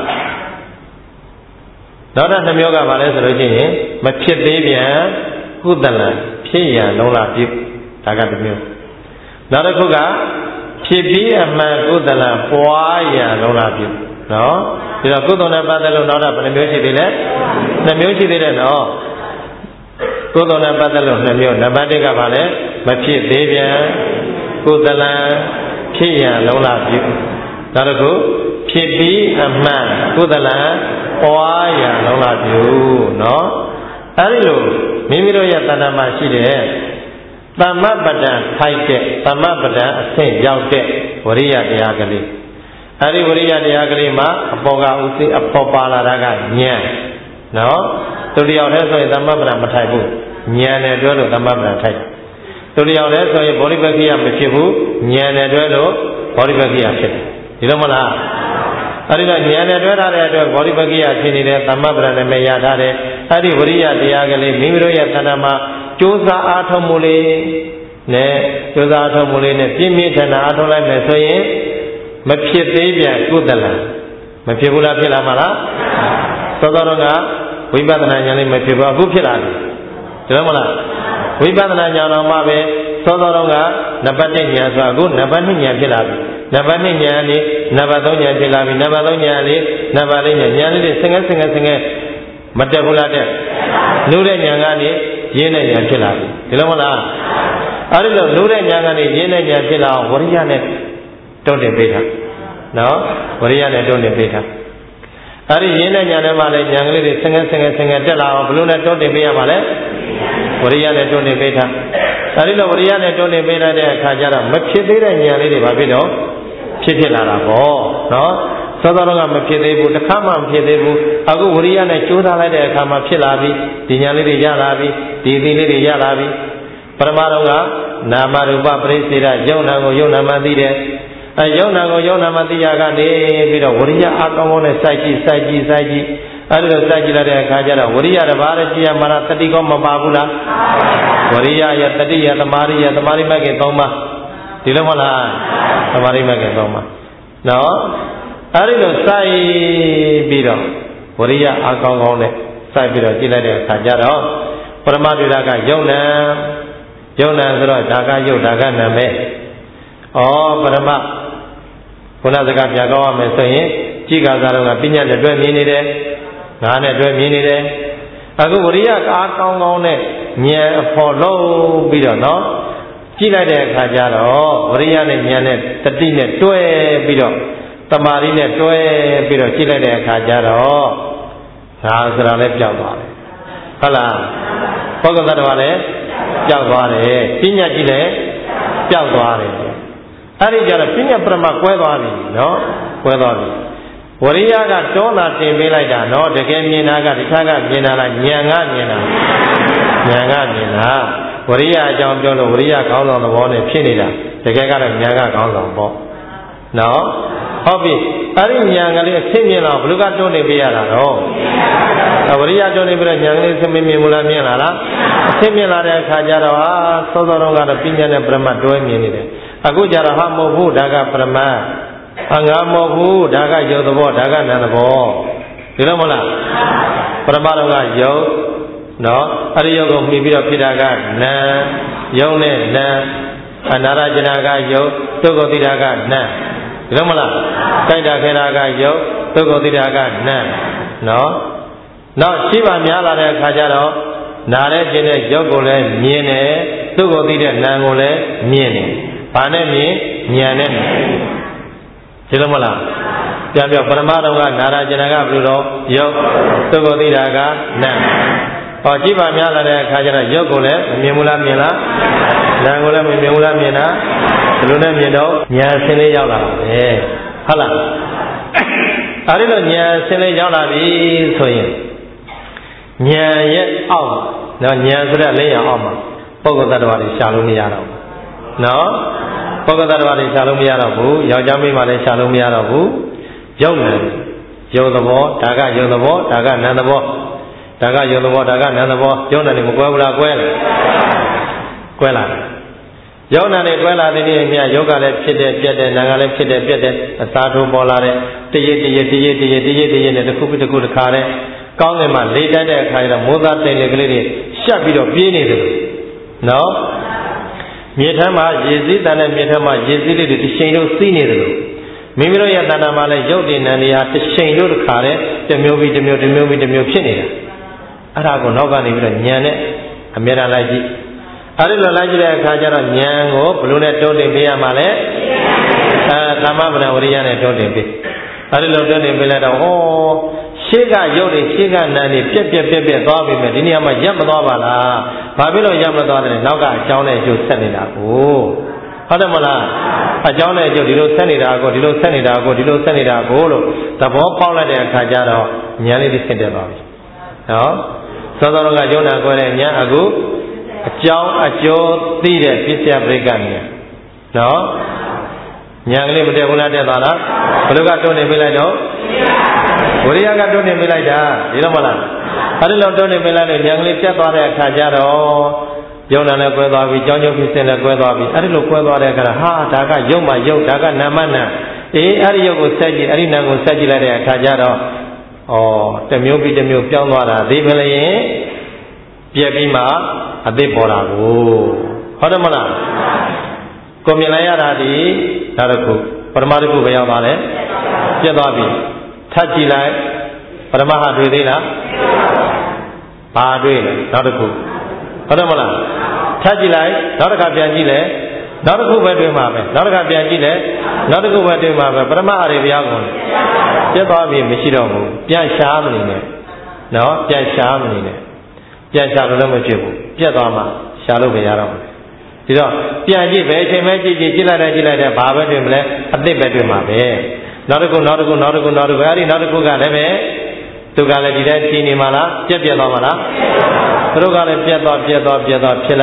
နောက်တော့2မျိုးကဘာလဲဆိုလို့ရှိရင်မဖြစ်သေးပြန်ကုသလံဖြစ်ရန်လုံးလာပြုဒါကတစ်မျိုးနောက်တစ်ခုကဖြစ်ပြီးအမှန်ကုသလံပွားရန်လုံးလာပြုနော်ဒီတော့ကုသိုလ်နဲ့ပတ်သက်လို့နောက်တော့ဘယ်နှမျိုးရှိသေးလဲ2မျိုးရှိသေးတယ်နော်ကုသိုလ်နဲ့ပတ်သက်လို့2မျိုးနံပါတ်1ကဘာလဲမဖြစ်သေးပြန်ကုသလံဖြစ်ရန်လုံးလာပြုနောက်တစ်ခုဖြစ်ပြီးအမှန်ကုသလံပွားရန်လုံးလာပြုနော်အဲဒီလိုမိမိတို့ရဲ့တဏ္ဍာမှာရှိတဲ့သမ္မပဒံထိုက်တဲ့သမ္မပဒံအဆင့်ရောက်တဲ့ဝရိယတရားကလေးအဲဒီဝရိယတရားကလေးမှာအပေါ်ကဥသိအပေါ်ပါလာတာကဉာဏ်နော်သူတယောက်တည်းဆိုရင်သမ္မပဒံမထိုက်ဘူးဉာဏ်နဲ့တွဲလို့သမ္မပဒံထိုက်သူတယောက်တည်းဆိုရင်ဗောဓိပက္ခိယမဖြစ်ဘူးဉာဏ်နဲ့တွဲလို့ဗောဓိပက္ခိယဖြစ်တယ်ဒီလိုမလားအဲဒီတော့ဉာဏ်နဲ့တွဲထားတဲ့အတွက်ဗောဓိပက္ခိယဖြစ်နေတဲ့သမ္မပဒံနဲ့မရထားတဲ့အဲဒီဝရိယတရားကလေးမိမိတို့ရဲ့တဏ္ဍာမှာကြိုးစားအားထုတ်မှုလေးနဲ့ကျိုးစားထုတ်မှုလေးနဲ့ပြင်းပြင်းထန်ထန်အားထုတ်လိုက်မယ်ဆိုရင်မဖြစ်သေးပြန်ကုသလမဖြစ်ဘူးလားဖြစ်လာမှာလားသောတော်ကဝိပဿနာဉာဏ်လေးမဖြစ်ဘူးအခုဖြစ်လာပြီဒါမှမလားဝိပဿနာဉာဏ်တော်မှပဲသောတော်ကနံပါတ်1ဉာဏ်ဆိုအခုနံပါတ်2ဉာဏ်ဖြစ်လာပြီနံပါတ်2ဉာဏ်လေးနံပါတ်3ဉာဏ်ဖြစ်လာပြီနံပါတ်3ဉာဏ်လေးနံပါတ်4ဉာဏ်ဉာဏ်လေးတွေဆင်ငဲမတက်ဘူးလားတက်လို့တဲ့ဉာဏ်ကနေရင်းတဲ့ဉာဏ်ဖြစ်လာပြီဒီလိုမလားအဲ့ဒီလိုလို့တဲ့ဉာဏ်ကနေရင်းတဲ့ဉာဏ်ဖြစ်လာအောင်ဝရိယနဲ့တွန်းတင်ပေးတာနော်ဝရိယနဲ့တွန်းတင်ပေးတာအဲ့ဒီရင်းတဲ့ဉာဏ်ထဲမှာလည်းဉာဏ်ကလေးတွေဆင်ငဲတက်လာအောင်ဘယ်လိုနဲ့တွန်းတင်ပေးရမှာလဲဝရိယနဲ့တွန်းတင်ပေးတာအဲ့ဒီလိုဝရိယနဲ့တွန်းတင်ပေးတဲ့အခါကျတော့မဖြစ်သေးတဲ့ဉာဏ်လေးတွေဘာဖြစ်တော့ဖြစ်လာတာပေါ့နော်သောတော်ကမဖြစ်သေးဘူးတစ်ခါမှမဖြစ်သေးဘူးအခုဝရိယနဲ့ကြိုးစားလိုက်တဲ့အခါမှာဖြစ်လာပြီဒီဉာဏ်လေးတွေရလာပြီဒီသီလေးတွေရလာပြီပရမတော်ကနာမရူပပရိစ္ဆေဒယုံနာကိုယုံနာမှသိတယ်အဲယုံနာကိုယုံနာမှသိရကနေပြီးတော့ဝရိယအကောင်းကောင်းနဲ့စိုက်ကြည့်အဲဒီလိုစိုက်ကြည့်လိုက်တဲ့အခါကျတော့ဝရိယတစ်ပါးလည်းကြည်ရမှာလားတတိကောမပါဘူးလားဝရိယရတတိယသမာဓိရသမာဓိမဂ်က3ပါးဒီလိုမလားသမာဓိမဂ်က3ပါးနော်အဲဒီလိုစိုက်ပြီးတော့ဝရိယအကောင်းကောင်းနဲ့စိုက်ပြီးတော့ကြည့်လိုက်တဲ့အခါကျတော့ပရမတုဒကယုံနာဆိုတော့ဒါကယုတ်ဒါကနာမဲ့ပရမခုနစကားပြကောင်းရမယ်ဆိုရင်ကြည်ကစားတော့ကပညာနဲ့တွဲမြင်နေတယ်ငါနဲ့တွဲမြင်နေတယ်အခုဝရိယအားကောင်းကောင်းနဲ့ဉာဏ်အဖို့လုံးပြီးတော့နော်ကြည့်လိုက်တဲ့အခါကျတော့ဝရိယနဲ့ဉာဏ်နဲ့တတိနဲ့တွဲပြီးတော့တမာရီနဲ့တွဲပြီးတော့ကြည့်လိုက်တဲ့အခါကျတော့ငါဆိုတာလည်းပျောက်သွားတယ်ဟုတ်လားပုဂ္ဂိုလ်သတ္တဝါလည်းပျောက်သွားတယ်ပညာကြည့်လည်းပျောက်သွားတယ်အဲ့ဒီကြတော့ပညာပရမကွဲသွားပြီနော်ကွဲသွားပြီဝရိယကတောလာတင်ပေးလိုက်တာနော်တကယ်မြင်တာကတခြားကမြင်တာလားဉာဏ်ကမြင်တာဝရိယအကြောင်းပြောလို့ဝရိယခေါင်းဆောင်သဘောနဲ့ဖြစ်နေတာတကယ်ကတော့ဉာဏ်ကခေါင်းဆောင်ပေါ့နော်ဟုတ်ပြီအဲ့ဒီဉာဏ်ကလေးအသိမြင်တော့ဘယ်လိုကတွန်းနေပေးရတာတော့ဝရိယတွန်းနေပြီးတော့ဉာဏ်ကလေးသိမြင်မလားမြင်လာလားအသိမြင်လာတဲ့အခါကျတော့သောသောတော့ကတော့ပညာနဲ့ပရမတ်တွဲမြင်နေတယ်အခုကျတော့ဟာမဟုတ်ဘူးဒါကပရမတ်ငါမဟုတ်ဘူးဒါကယုတ်သဘောဒါကနာမ်သဘောဒီလိုမဟုတ်လားပရမတ်တော့ကယုတ်နော်အဲ့ဒီယုတ်ကိုမှီပြီးတော့ဖြစ်တာကနာမ်ယုတ်နဲ့နာမ်အနာရကျနာကယုတ်ဒုက္ခတိတာကနာမ်ဒီလိုမလားတိုက်တာခဲတာကယုတ်ဒုက္ခတိတာကနာမ်နော်နောက်ရှိပါများလာတဲ့အခါကျတော့နားနဲ့ကျင်တဲ့ယုတ်ကိုလည်းမြင်တယ်ဒုက္ခတိတဲ့နာမ်ကိုလည်းမြင်တယ်ဘာနဲ့မြင်ဉာဏ်နဲ့မြင်ဒီလိုမလားပြန်ပြောပရမတော်ကနာရကျင်ကဘယ်လိုတော့ယုတ်ဒုက္ခတိတာကနာမ်ရှိပါများလာတဲ့အခါကျတော့ယုတ်ကိုလည်းမမြင်ဘူးလားမြင်လားနာမ်ကိုလည်းမမြင်ဘူးလားမြင်တာဘယ်လိုနဲ့မြင်တော့ဉာဏ်ဆင်းလေးရောက်လာပါပဲဟုတ်လားအဲဒီလိုဉာဏ်ဆင်းလေးရောက်လာပြီဆိုရင်ဉာဏ်ရဲ့အောက်နော်ဉာဏ်ဆိုတဲ့လေးရအောက်မှာပုဂ္ဂိုလ်သတ္တဝါတွေရှာလို့မရတော့ဘူးနော်ပုဂ္ဂိုလ်သတ္တဝါတွေရှာလို့မရတော့ဘူးယောက်ျားမိန်းမလည်းရှာလို့မရတော့ဘူးယုတ်နဲ့ယုတ်သဘောဒါကယုတ်သဘောဒါကနာမ်သဘောဒါကယုတ်သဘောဒါကနာမ်သဘောယုတ်နဲ့မကွဲဘူးလားကွဲလားကွဲလာတယ်ယုတ်နဲ့ကွဲလာတဲ့နေ့အမြတ်ယုတ်ကလည်းဖြစ်တယ်ပြတ်တယ်နာမ်ကလည်းဖြစ်တယ်ပြတ်တယ်အစာထိုးပေါ်လာတယ်တရေနဲ့တစ်ခုပြီးတစ်ခုတစ်ခါတဲ့ကောင်းငင်မှာလေးတက်တဲ့အခါကျတော့မိုးသားတိမ်လေးကလေးတွေရှက်ပြီးတော့ပြေးနေတယ်နော်မြေထမ်းမှာရေစည်းတန်တဲ့မြေထမ်းမှာရေစည်းလေးတွေတစ်ချိန်လုံးစီးနေတယ်လို့မိမိတို့ရဲ့တဏ္ဍာမှာလည်းရုပ်တည်နံတွေဟာတစ်ချိန်လုံးတစ်ခါတဲ့တစ်မျိုးဖြစ်နေတာအဲ့ဒါကိုနောက်ကနေပြီးတော့ဉာဏ်နဲ့အမြဲတမ်းလိုက်ကြည့်အဲ့ဒီလိုလိုက်ကြည့်တဲ့အခါကျတော့ဉာဏ်ကိုဘယ်လိုနဲ့တွန်းတင်ပေးရမှာလဲသမ္မာပဏဝရိယနဲ့တွန်းတင်ပေးအဲ့ဒီလိုတွန်းတင်ပေးလိုက်တော့ရှေ့ကရုပ်တွေရှေ့ကနာမ်တွေပြက်သွားပြီမဲ့ဒီနေရာမှာရပ်မသွားပါလားဘာဖြစ်လို့ရပ်မသွားတယ်နောက်ကအကြောင်းနဲ့အကျိုးဆက်နေတာကိုဟုတ်တယ်မလားအကြောင်းနဲ့အကျိုးဒီလိုဆက်နေတာကိုလို့သဘောပေါက်လိုက်တဲ့အခါကျတော့ဉာဏ်လေးသိဖြစ်တယ်ပါပြီနော်သောသောကယုံနာကိုတဲ့ဉာဏ်အခုအကြောင်းအကျိုးသိတဲ့ပစ္စယပရိက္ခဉာဏ်နော်ဉာဏ်ကလေးမတက်ဘူးလားတက်သွားလားဘယ်လိုကတွန်းနေပေးလိုက်တော့ဝရိယကတွန်းနေပေးလိုက်တာဒီလိုမလားအဲ့ဒီလိုတွန်းနေပေးလိုက်လို့ဉာဏ်ကလေးပြတ်သွားတဲ့အခါကျတော့ယုံနာနဲ့ကွဲသွားပြီကြောင်းကျုပ်ဖြစ်စဉ်နဲ့ကွဲသွားပြီအဲ့ဒီလိုကွဲသွားတဲ့အခါဟာဒါကယုံမှယုံဒါကနာမနာအေးအဲ့ဒီယုတ်ကိုဆက်ကြည့်အဲ့ဒီနာကိုဆက်ကြည့်လိုက်တဲ့အခါကျတော့တစ်မျိုးပြီးတစ်မျိုးပြောင်းသွားတာဒီပဲလေရင်ပြက်ပြီးမှအသိပေါ်တာကိုဟုတ်တယ်မလားကိုမြင်လိုက်ရတာဒီဒါတခုပရမတ္ထခုပဲရောက်သွားတယ်ပြက်သွားပြီထပ်ကြည့်လိုက်ပရမဟာတွေ့သေးလားဘာတွေ့လဲနောက်တစ်ခုဟုတ်တယ်မလားထပ်ကြည့်လိုက်နောက်တစ်ခါပြန်ကြည့်လဲနောက်တစ်ခုပဲတွေ့မှာပဲနောက်တစ်ခါပြန်ကြည့်လဲနောက်တစ်ခုပဲတွေ့မှာပဲပရမဟာတွေဘုရားကုန်ပြက်သွားပြီမရှိတော့ဘူးပြန်ရှားမနေနဲ့နော်ပြန်ရှားမနေနဲ့ပြန်ရှားလို့လည်းမဖြစ်ဘူးပြက်သွားမှရှားလို့ပဲရတော့မယ်ဒီတော့ပြန်ကြည့်ပဲအချိန်ပဲကြည့်လိုက်တဲ့ဘာပဲတွေ့မလဲအသစ်ပဲတွေ့မှာပဲနောက်တစ်ခုအဲ့ဒီနောက်တစ်ခုကလည်းပဲသူကလည်းဒီတိုင်းကြည်နေမှာလားပြက်သွားမှာလားသူတို့ကလည်းပြက်သွားဖြစ်လိုက်အဲ့ဒီတော့ဖြစ်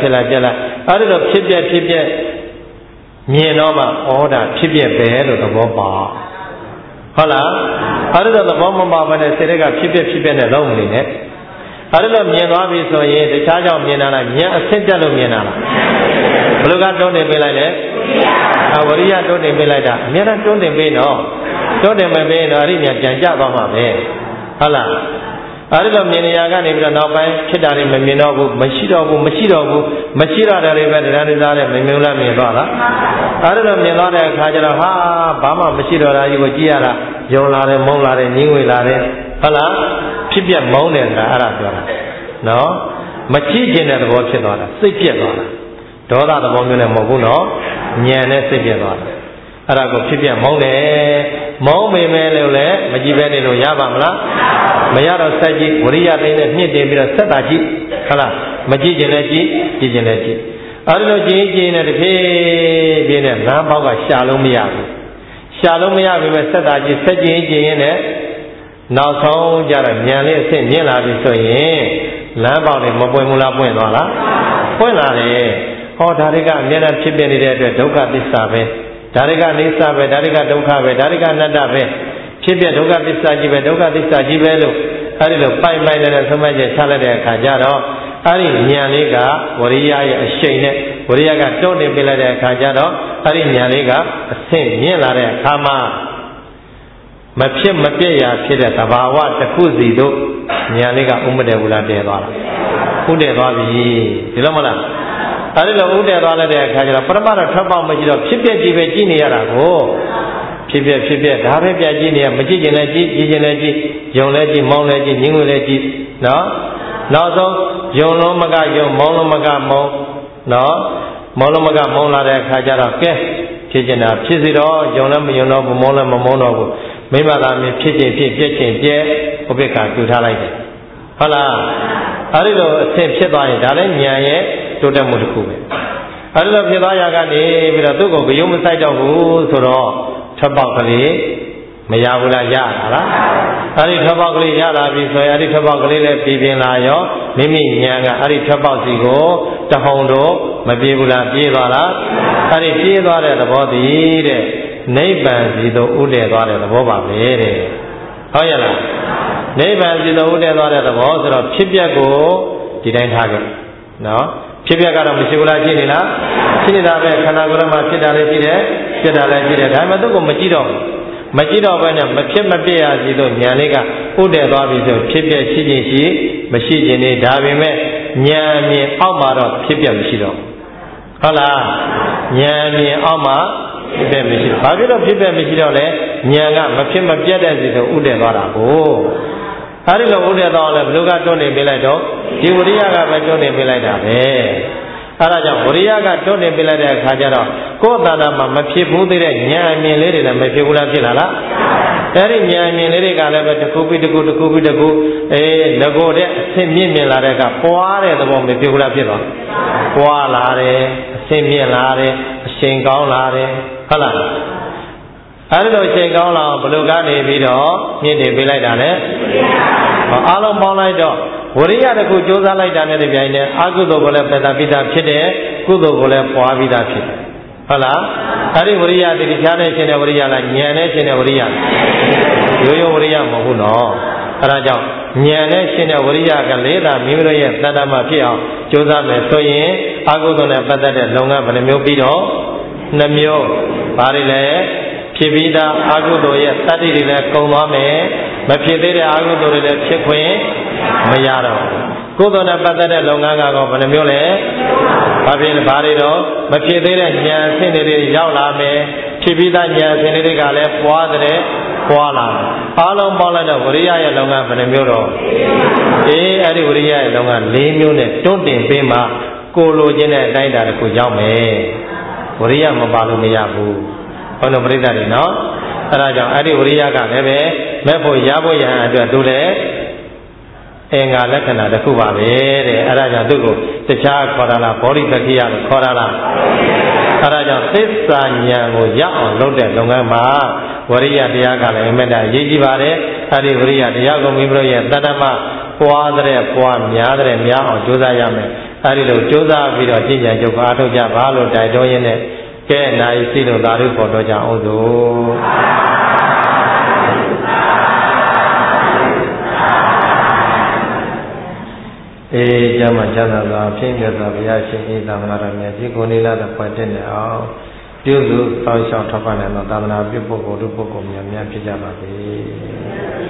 ပြက်မြင်တော့မှဒါဖြစ်ပြက်ပဲလို့သဘောပေါက်ဟုတ်လားအဲ့ဒီတော့သဘောမပေါက်ဘဲနဲ့စိတ်တွေကဖြစ်ပြက်နဲ့လုံးမနေနဲ့အဲ့ဒီတော့မြင်သွားပြီဆိုရင်တခြားကြောင့်မြင်တာလားဉာဏ်အဆင့်တက်လို့မြင်တာလားဘယ်လိုကတွန်းတင်ပေးလိုက်လဲဝရိယတွန်းတင်ပေးလိုက်တာအများနဲ့တွန်းတင်ပေးတော့တွန်းတင်မပေးတော့အဲ့ဒီဉာဏ်ပြန်ကျသွားမှာပဲဟုတ်လားအဲ့ဒီတော့မြင်နေရကနေပြီးတော့နောက်ပိုင်းဖြစ်တာတွေမမြင်တော့ဘူးမရှိတော့တာတွေပဲတရားတွေသားတဲ့မမြင်လားမြင်သွားလားအဲ့ဒီတော့မြင်သွားတဲ့အခါကျတော့ဘာမှမရှိတော့တာကြီးကိုကြည့်ရတာယုံလာတယ်မုန်းလာတယ်ညှင်းဝေလာတယ်ဟုတ်လားဖြစ်ပြမုန်းတယ်ဆိုတာအဲ့ဒါပြောတာနော်မကြည့်ခြင်းတဲ့သဘောဖြစ်သွားတာစိတ်ပြက်သွားတာဒေါသသဘောမျိုးနဲ့မဟုတ်ဘူးနော်ဉာဏ်နဲ့စိတ်ပြက်သွားတာအဲ့ဒါကိုဖြစ်ပြမုန်းတယ်မုန်းပေမဲ့လည်းမကြည့်ပဲနေလို့ရပါမလားမရတော့ဆက်ကြည့်ဝရိယသိနဲ့မြင့်တင်ပြီးတော့ဆက်တာကြည့်ဟုတ်လားမကြည့်ခြင်းလည်းကြည့်ခြင်းလည်းကြည့်အဲ့ဒီလိုကြည့်နဲ့တဖြည်းဖြည်းနဲ့လမ်းပေါက်ကရှာလို့မရဘူးရှာလို့မရပြီပဲဆက်တာကြည့်ဆက်ကြည့်ရင်နဲ့နောက်ဆုံးကြတော့ဉာဏ်လေးအဆင့်မြင့်လာပြီဆိုရင်လမ်းပေါက်တွေမပွင့်ဘူးလားပွင့်သွားလားပွင့်လာတယ်ဒါတွေကအများနဲ့ဖြစ်ပြနေတဲ့အတွက်ဒုက္ခသစ္စာပဲဒါတွေကနေသပဲဒါတွေကဒုက္ခပဲဒါတွေကအနတ္တပဲဖြစ်ပြဒုက္ခသစ္စာကြီးပဲဒုက္ခသစ္စာကြီးပဲလို့အဲဒီလိုပိုက်နဲ့ဆုံးမချက်ချလိုက်တဲ့အခါကျတော့အဲဒီဉာဏ်လေးကဝရိယရဲ့အရှိန်နဲ့ဝရိယကတွန်းတင်ပေးလိုက်တဲ့အခါကျတော့အဲဒီဉာဏ်လေးကအဆင့်မြင့်လာတဲ့အခါမှာမဖြစ်မပြည့်ရာဖြစ်တဲ့သဘာဝတစ်ခုစီတို့ဉာဏ်လေးကဥမတည်ဘူးလားတည်သွားလားဥတည်သွားပြီဒီလိုမလားအဲဒီလိုဥတည်သွားလိုက်တဲ့အခါကျတော့ပရမတ်တော့ထွက်ပေါက်မရှိတော့ဖြစ်ပြကြီးပဲကြည့်နေရတာကိုဖြစ်ပြဒါပဲပြကြည့်နေရမကြည့်ကျင်လည်းကြည့်ခြင်းလည်းကြည့်ယုံလည်းကြည့်မောင်းလည်းကြည့်ညှင်းဝင်လည်းကြည့်နော်နောက်ဆုံးယုံလုံးမကယုံမောင်းလုံးမကမောင်းနော်မောင်းလုံးမကမောင်းလာတဲ့အခါကျတော့ကဲဖြစ်ကျင်တာဖြစ်စီတော့ယုံလည်းမယုံတော့ဘူးမောင်းလည်းမမောင်းတော့ဘူးမိမသာမင်းဖြစ်ခြင်းဖြစ်ပြက်ခြင်းပြက်ဥပိ္ပခာတူထားလိုက်တယ်ဟုတ်လားအဲဒီလိုအဆင့်ဖြစ်သွားရင်ဒါလည်းဉာဏ်ရဲ့တိုးတက်မှုတစ်ခုပဲအဲဒီလိုဖြစ်သွားရကနေပြီးတော့သူ့ကိုဂယုံမဆိုင်တော့ဘူးဆိုတော့ထွက်ပေါက်ကလေးမရဘူးလားရတာလားအဲဒီထွက်ပေါက်ကလေးရလာပြီဆိုရင်အဲဒီထွက်ပေါက်ကလေးလည်းပြည်ပြင်းလာရောမိမိဉာဏ်ကအဲဒီထွက်ပေါက်စီကိုတဟုန်တော့မပြေဘူးလားပြေးသွားလားအဲဒီပြေးသွားတဲ့သဘောတည်းတဲ့နိဗ္ဗာန်စီသို့ဥတည်သွားတဲ့သဘောပါပဲတဲ့ဟုတ်ရဲ့လားနိဗ္ဗာန်စီသို့ဥတည်သွားတဲ့သဘောဆိုတော့ဖြစ်ပျက်ကိုဒီတိုင်းထားခဲ့နော်ဖြစ်ပျက်ကတော့မရှိဘူးလားရှိနေလားရှိနေတာပဲခန္ဓာကိုယ်ထဲမှာဖြစ်တာလည်းရှိတယ်ဖြစ်တာလည်းရှိတယ်ဒါပေမဲ့သူ့ကိုမကြည့်တော့ဘဲနဲ့မဖြစ်မပြည့်ရစီသို့ဉာဏ်လေးကဥတည်သွားပြီဆိုဖြစ်ပျက်ရှိခြင်းရှိမရှိခြင်းနေဒါပေမဲ့ဉာဏ်မြင်အောက်မှာတော့ဖြစ်ပျက်မရှိတော့ဟုတ်လားဉာဏ်မြင်အောက်မှာဖြစ်တဲ့မရှိဘာဖြစ်လို့ဖြစ်တဲ့မရှိတော့လဲဉာဏ်ကမဖြစ်မပြတ်တဲ့စီဆိုဥတည်သွားတာကိုအဲဒီလိုဥတည်သွားလဲဘယ်လိုကတွန်းနေပေးလိုက်တော့ဒီဝရိယကပဲတွန်းနေပေးလိုက်တာပဲအဲဒါကြောင့်ဝရိယကတွန်းနေပေးလိုက်တဲ့အခါကျတော့ကိုယ်တဏ္ဍာမှာမဖြစ်ဘူးသေးတဲ့ဉာဏ်အမြင်လေးတွေလည်းမဖြစ်ဘူးလားဖြစ်လာလားအဲဒီဉာဏ်အမြင်လေးတွေကလည်းပဲတစ်ခုပြီးတစ်ခုငကိုတဲ့အဆင့်မြင့်လာတဲ့ကပွားတဲ့သဘောမဖြစ်ဘူးလားဖြစ်သွားပွားလာတယ်အဆင့်မြင့်လာတယ်အရှိန်ကောင်းလာတယ်ဟုတ်လားအဲဒီလိုအချိန်ကောင်းလာဘယ်လိုကနေပြီးတော့မြင့်တင်ပေးလိုက်တာလဲအားလုံးပေါင်းလိုက်တော့ဝရိယတစ်ခုကြိုးစားလိုက်တာနဲ့တပြိုင်တည်းအကုသိုလ်ကိုလည်းပယ်တာပိတာဖြစ်တယ်ကုသိုလ်ကိုလည်းပွားပြီးသားဖြစ်တယ်ဟုတ်လားအဲဒီဝရိယတိချားနဲ့ရှင်တဲ့ဝရိယလားဉာဏ်နဲ့ရှင်တဲ့ဝရိယရိုးရိုးဝရိယမဟုတ်ဘူးနော်အဲဒါကြောင့်ဉာဏ်နဲ့ရှင်းတဲ့ဝရိယကလေးသာမိမိတို့ရဲ့တဏ္ဍာမဖြစ်အောင်ကြိုးစားမယ်ဆိုရင်အကုသိုလ်နဲ့ပတ်သက်တဲ့လုပ်ငန်းဘယ်နှမျိုးပြီးတော့2မျိုးဘာတွေလဲဖြစ်ပြီးသားအကုသိုလ်ရဲ့တတ္တိတွေလည်းကုန်သွားမယ်မဖြစ်သေးတဲ့အကုသိုလ်တွေလည်းဖြစ်ခွင့်မရတော့ကုသိုလ်နဲ့ပတ်သက်တဲ့လုပ်ငန်းကတော့ဘယ်နှမျိုးလဲဘာဖြစ်လဲဘာတွေတော့မဖြစ်သေးတဲ့ဉာဏ်အဆင့်တွေရောက်လာမယ်ဖြစ်ပြီးသားဉာဏ်အဆင့်တွေကလည်းပွားတဲ့ပွားလာအားလုံးပေါင်းလိုက်တော့ဝရိယရဲ့လုပ်ငန်းဘယ်နှမျိုးတော့အဲ့ဒီဝရိယရဲ့လုပ်ငန်း4မျိုးနဲ့တွန်းတင်ပေးမှကိုလိုချင်တဲ့အတိုင်းအတာတစ်ခုရောက်မယ်ဝရိယမပါလို့မရဘူးဘုန်းတော်ပရိသတ်တွေနော်အဲဒါကြောင့်အဲ့ဒီဝရိယကလည်းပဲမဲ့ဖို့ရဖို့ရဟန်အတွက်တို့လည်းအင်္ဂါလက္ခဏာတစ်ခုပါပဲတဲ့အဲဒါကြောင့်သူ့ကိုတခြားခေါ်တာလားဗောဓိပက္ခိယလို့ခေါ်တာလားအဲဒါကြောင့်သစ္စာဉာဏ်ကိုရအောင်လုပ်တဲ့လုပ်ငန်းမှာဝရိယတရားကလည်းအမြဲတမ်းအရေးကြီးပါတယ်အဲဒီဝရိယတရားကိုမိမိတို့ရဲ့တဏ္ဍမပွားတဲ့ပွားများတဲ့များအောင်ကြိုးစားရမယ်အဲဒီလိုကြိုးစားပြီးတော့ကြည်ကြံကြုတ်အားထုတ်ကြပါလို့တိုက်တွန်းရင်းနဲ့ကဲနိုင်စီလို့သာဓုပေါ်တော့ကြအောင်သို့ကျမ်းမှာကျမ်းသာစွာဖြင့်ပြသောဘုရားရှင်ဤသာသနာတော်မြတ်ကြီးကိုနေလာတဲ့ဖွဲ့တဲ့နဲ့အောင်ပြုစုဆောင်းရှောက်ထောက်ပံ့နိုင်သောသာသနာပြုပုဂ္ဂိုလ်တို့ပုဂ္ဂိုလ်များများဖြစ်ကြပါစေ